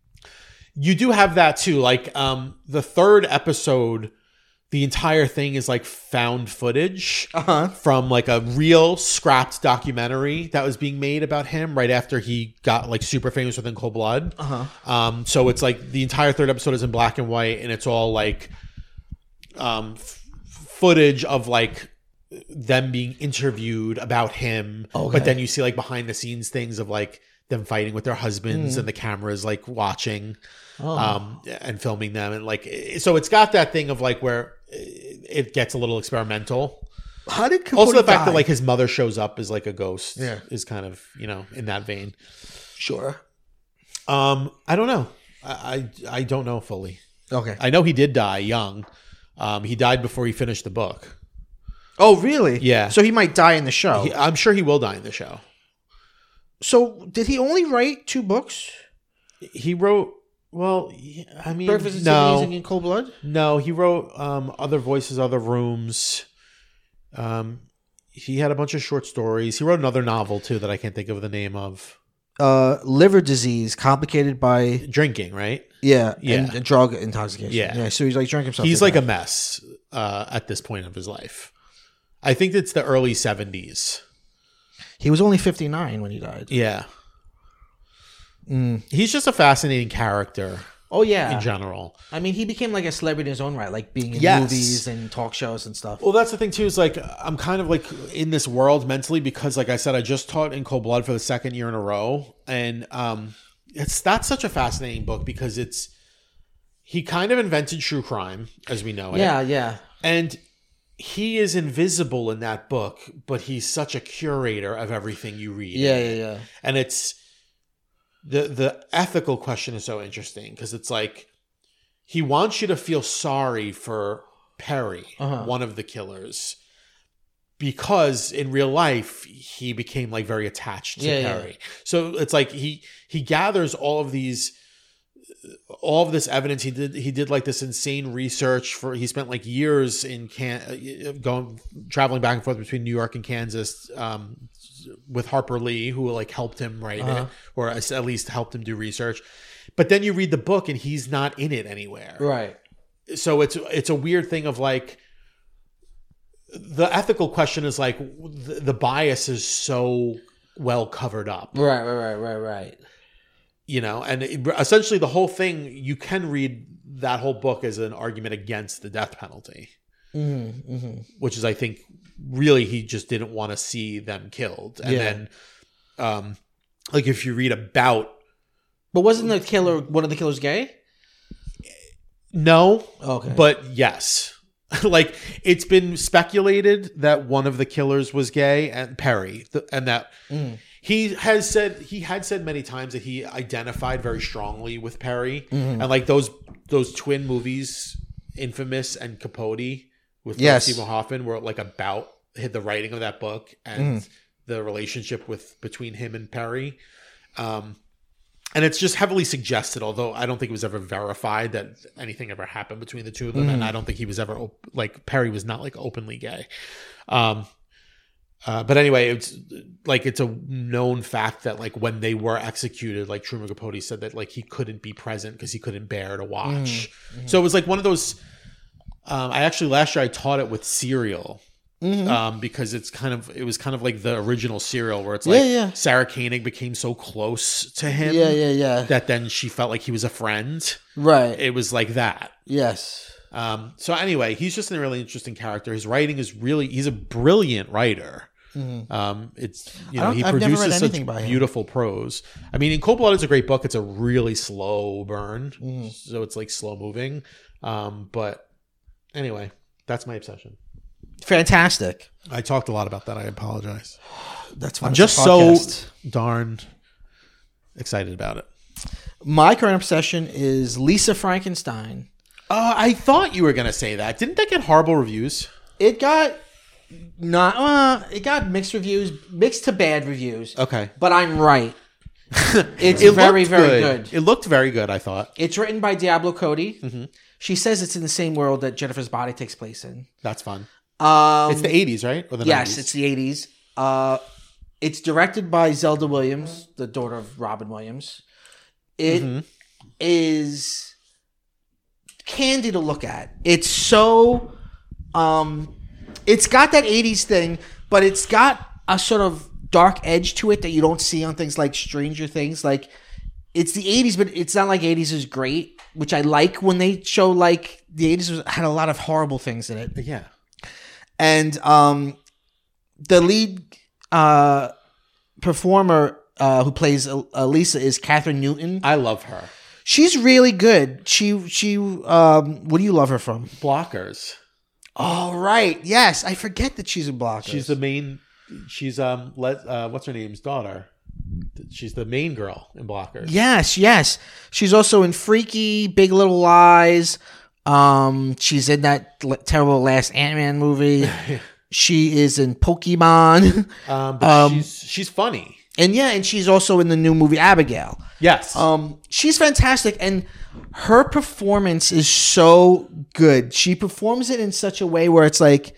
you do have that too. Like um the third episode. The entire thing is like found footage
uh-huh.
from like a real scrapped documentary that was being made about him right after he got like super famous with In Cold Blood.
Uh-huh.
Um, so it's like the entire third episode is in black and white, and it's all like um, f- footage of like them being interviewed about him.
Okay.
But then you see like behind the scenes things of like them fighting with their husbands, mm. and the cameras like watching, oh. um, and filming them, and like so it's got that thing of like where it gets a little experimental.
How did Capote
also the fact
die?
that like his mother shows up as like a ghost,
yeah.
is kind of, you know, in that vein.
Sure.
Um, I don't know. I, I I don't know fully.
Okay.
I know he did die young. Um, he died before he finished the book.
Oh, really?
Yeah.
So he might die in the show.
He, I'm sure he will die in the show.
So did he only write two books?
He wrote, well, I mean,
Breakfast
no,
and in Cold Blood?
No, he wrote um, Other Voices, Other Rooms. Um, he had a bunch of short stories. He wrote another novel too that I can't think of the name of.
Uh, liver disease complicated by
drinking, right?
Yeah,
yeah,
and, and drug intoxication.
Yeah,
yeah. So he's like drank himself.
He's like death. a mess uh, at this point of his life. I think it's the early seventies.
He was only fifty-nine when he died.
Yeah,
mm.
He's just a fascinating character.
Oh yeah,
in general.
I mean, he became like a celebrity in his own right, like being in
yes.
movies and talk shows and stuff.
Well, that's the thing too. Is like I'm kind of like in this world mentally because, like I said, I just taught In Cold Blood for the second year in a row, and um, it's that's such a fascinating book because it's he kind of invented true crime as we know it.
Yeah, yeah,
and he is invisible in that book, but he's such a curator of everything you read.
Yeah, yeah, yeah,
and it's. The the ethical question is so interesting because it's like he wants you to feel sorry for Perry, uh-huh. one of the killers, because in real life he became like very attached to
yeah,
Perry.
Yeah.
So it's like he he gathers all of these all of this evidence. He did he did like this insane research for he spent like years in can going traveling back and forth between New York and Kansas. Um, with Harper Lee, who like helped him write uh-huh. it, or at least helped him do research. But then you read the book and he's not in it anywhere.
Right.
So it's it's a weird thing of like the ethical question is like the, the bias is so well covered up.
Right, right, right, right, right.
You know, and it, essentially the whole thing, you can read that whole book as an argument against the death penalty.
Mm-hmm, mm-hmm.
Which is, I think, really he just didn't want to see them killed. And
yeah.
then, um, like if you read about,
but wasn't the killer one of the killers gay?
No,
okay,
but yes, like it's been speculated that one of the killers was gay and Perry, and that mm. he has said he had said many times that he identified very strongly with Perry, mm-hmm. and like those those twin movies, Infamous and Capote. With
yes.
Stephen Hoffman, were like about the writing of that book and mm. the relationship with between him and Perry, um, and it's just heavily suggested. Although I don't think it was ever verified that anything ever happened between the two of them, mm. and I don't think he was ever op- like Perry was not like openly gay. Um, uh, but anyway, it's like it's a known fact that like when they were executed, like Truman Capote said that like he couldn't be present because he couldn't bear to watch. Mm. So it was like one of those. Um, I actually last year I taught it with Serial, mm-hmm. um, because it's kind of it was kind of like the original Serial where it's like
yeah, yeah.
Sarah Koenig became so close to him,
yeah, yeah, yeah,
that then she felt like he was a friend.
Right.
It was like that.
Yes.
Um, so anyway, he's just a really interesting character. His writing is really he's a brilliant writer.
Mm-hmm.
Um, it's you know he
I've
produces such beautiful prose. I mean, In Cold Blood is a great book. It's a really slow burn, mm-hmm. so it's like slow moving, um, but. Anyway, that's my obsession.
Fantastic.
I talked a lot about that. I apologize.
That's fine.
I'm just so darn excited about it.
My current obsession is Lisa Frankenstein.
Uh, I thought you were going to say that. Didn't that get horrible reviews?
It got not. Uh, it got mixed reviews, mixed to bad reviews.
Okay,
but I'm right. It's
it
very, very good.
good. It looked very good. I thought
it's written by Diablo Cody.
Mm-hmm.
She says it's in the same world that Jennifer's Body takes place in.
That's fun.
Um,
it's the eighties, right? Or the
yes,
nineties?
It's the eighties. Uh, it's directed by Zelda Williams, the daughter of Robin Williams. It mm-hmm. is candy to look at. It's so... Um, it's got that eighties thing, but it's got a sort of dark edge to it that you don't see on things like Stranger Things. Like, it's the eighties, but it's not like eighties is great. Which I like when they show like the eighties was, had a lot of horrible things in it.
Yeah.
And um, the lead uh, performer uh, who plays Elisa is Catherine Newton.
I love her.
She's really good. She she. Um, what do you love her from?
Blockers.
Oh right, yes. I forget that she's in Blockers.
She's the main. She's um. Let uh, what's her name's daughter? She's the main girl in Blockers.
Yes, yes. She's also in Freaky, Big Little Lies. Um, she's in that l- terrible last Ant-Man movie. She is in Pokemon.
Um, but
Um,
she's she's funny.
And yeah, and she's also in the new movie Abigail.
Yes.
Um, she's fantastic, and her performance is so good. She performs it in such a way where it's like,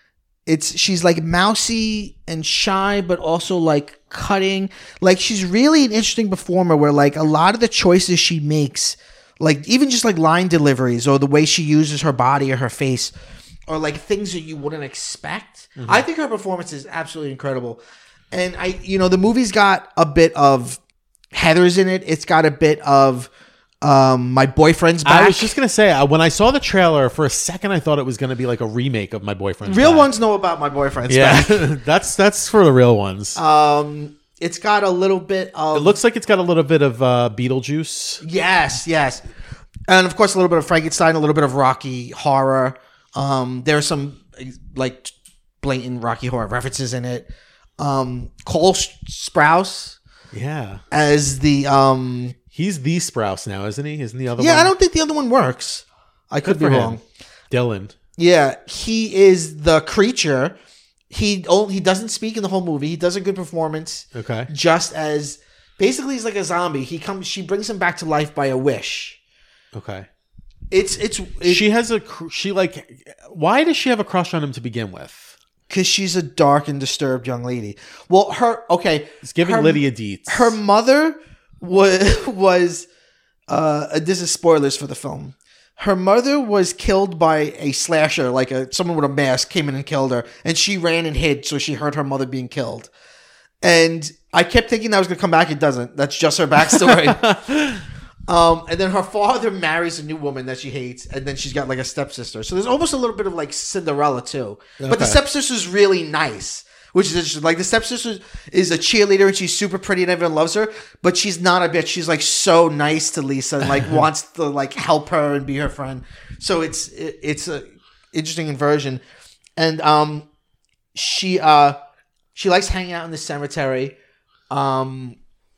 it's she's like mousy and shy, but also like cutting. Like she's really an interesting performer. Where like a lot of the choices she makes, like even just like line deliveries or the way she uses her body or her face, or like things that you wouldn't expect. Mm-hmm. I think her performance is absolutely incredible. And I, you know, the movie's got a bit of Heather's in it. It's got a bit of um, My Boyfriend's Back.
I was just gonna say, when I saw the trailer for a second, I thought it was gonna be like a remake of My Boyfriend's
Real
Back.
ones know about My Boyfriend's
Yeah,
Back.
that's that's for the real ones.
Um, it's got a little bit of.
It looks like it's got a little bit of uh, Beetlejuice.
Yes, yes, and of course a little bit of Frankenstein, a little bit of Rocky Horror. Um, there's some like blatant Rocky Horror references in it. Um, Cole Sprouse
Yeah,
as the um.
he's the Sprouse now, isn't he? Isn't the other
Yeah,
one?
I don't think the other one works. I could
Good
be
for him.
wrong.
Dylan.
Yeah, he is the creature. He oh, he doesn't speak in the whole movie. He does a good performance.
Okay.
Just as basically he's like a zombie. He comes. She brings him back to life by a wish.
Okay.
It's it's it,
She has a cr- she like. Why does she have a crush on him to begin with?
because she's a dark and disturbed young lady. Well, her okay.
It's giving
her,
Lydia Dietz.
Her mother was was. Uh, this is spoilers for the film. Her mother was killed by a slasher, like a someone with a mask came in and killed her, and she ran and hid, so she heard her mother being killed. And I kept thinking that was going to come back. It doesn't. That's just her backstory. um, and then her father marries a new woman that she hates, and then she's got like a stepsister. So there's almost a little bit of like Cinderella too. But the
Okay.
stepsister's really nice, which is interesting. Like the stepsister is a cheerleader and she's super pretty and everyone loves her, but she's not a bitch. She's like so nice to Lisa and like wants to like help her and be her friend. So it's it, it's a interesting inversion. And um she uh she likes hanging out in the cemetery. Um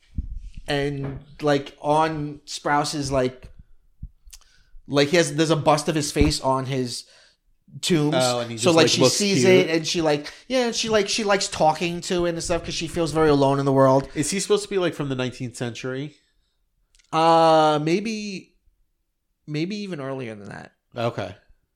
and like on Sprouse's like like he has there's a bust of his face on his tombs.
Oh, and he
so
just,
like,
like,
she
looks
sees
cute.
it and she like yeah and she like she likes talking to it and stuff because she feels very alone in the world.
Is he supposed to be like from the nineteenth century?
Uh maybe maybe even earlier than that.
Okay.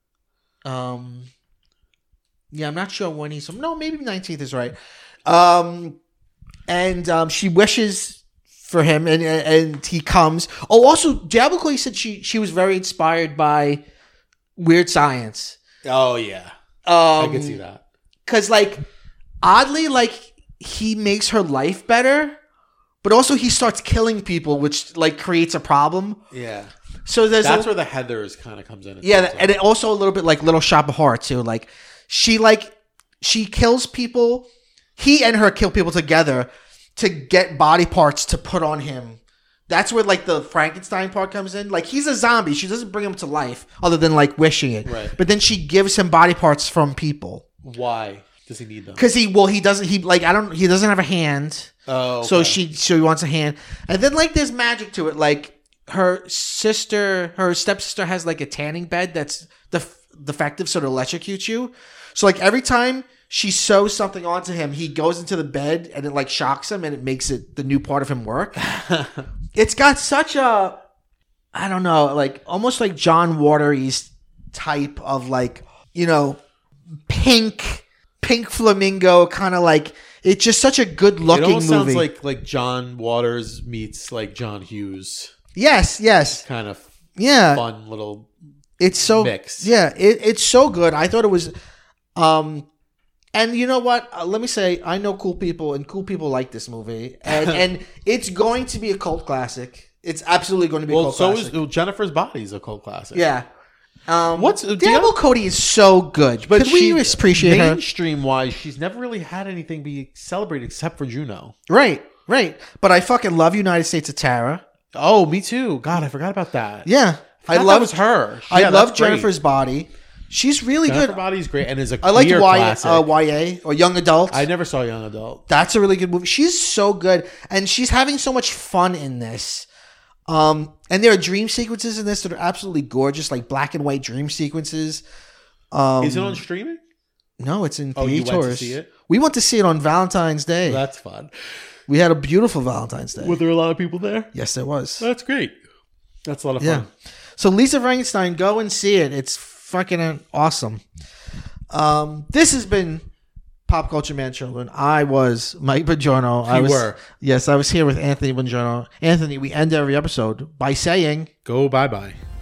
Um yeah, I'm not sure when he's no, maybe nineteenth is right. Um and um she wishes for him and and he comes. Oh, also Diablo said she she was very inspired by Weird Science.
Oh yeah,
Um
I can see that.
Cause like oddly, like he makes her life better, but also he starts killing people, which like creates a problem.
Yeah,
So there's
that's
a,
where the Heathers kind of comes in. it
yeah,
turns out.
and it also a little bit like Little Shop of Horror too. Like she like she kills people. He and her kill people together to get body parts to put on him. That's where like the Frankenstein part comes in. Like he's a zombie. She doesn't bring him to life other than like wishing it.
Right.
But then she gives him body parts from people.
Why does he need them?
Cause he, well, he doesn't, he like, I don't, he doesn't have a hand.
Oh, okay.
So she, so he wants a hand. And then like there's magic to it. Like her sister, her stepsister has like a tanning bed that's def- defective. So to electrocute you. So like every time she sews something onto him, he goes into the bed and it like shocks him and it makes it the new part of him work. It's got such a, I don't know, like almost like John Watery's type of like, you know, pink, pink flamingo kind of like, it's just such a good
It
looking
almost
movie.
sounds like like John Waters meets like John Hughes,
yes, yes.
kind of
Yeah.
fun little.
It's so,
mix.
yeah, it, it's so good. I thought it was, um, and you know what? Uh, let me say, I know cool people, and cool people like this movie, and and it's going to be a cult classic. It's absolutely going to be a
Well,
cult
so
classic.
is well, Jennifer's Body's a cult classic.
Yeah, Um,
What's
Diablo Cody is so good, but Could we appreciate her?
Mainstream wise, she's never really had anything be celebrated except for Juno.
Right, right. But I fucking love United States of Tara.
Oh, me too. God, I forgot about that.
Yeah,
I, I love was her.
I
yeah,
love Jennifer's great. Body. She's really
Jennifer
good.
Body's great and is a
I like
clear
y-
classic.
Uh, Y A or Young Adult.
I never saw Young Adult.
That's a really good movie. She's so good, and she's having so much fun in this. Um, and there are dream sequences in this that are absolutely gorgeous, like black and white dream sequences. Um,
Is it on streaming?
No, it's in
oh,
theaters.
You went to see it?
We went to see it on Valentine's Day.
Well, that's fun.
We had a beautiful Valentine's Day.
Were there a lot of people there?
Yes, there was.
That's great. That's a lot of
yeah.
fun.
So Lisa Frankenstein, go and see it. It's fucking awesome. Um, this has been Pop Culture Man Children. I was Mike Bongiorno. I
You
was,
were.
Yes, I was here with Anthony Bongiorno. Anthony, we end every episode by saying,
go bye-bye.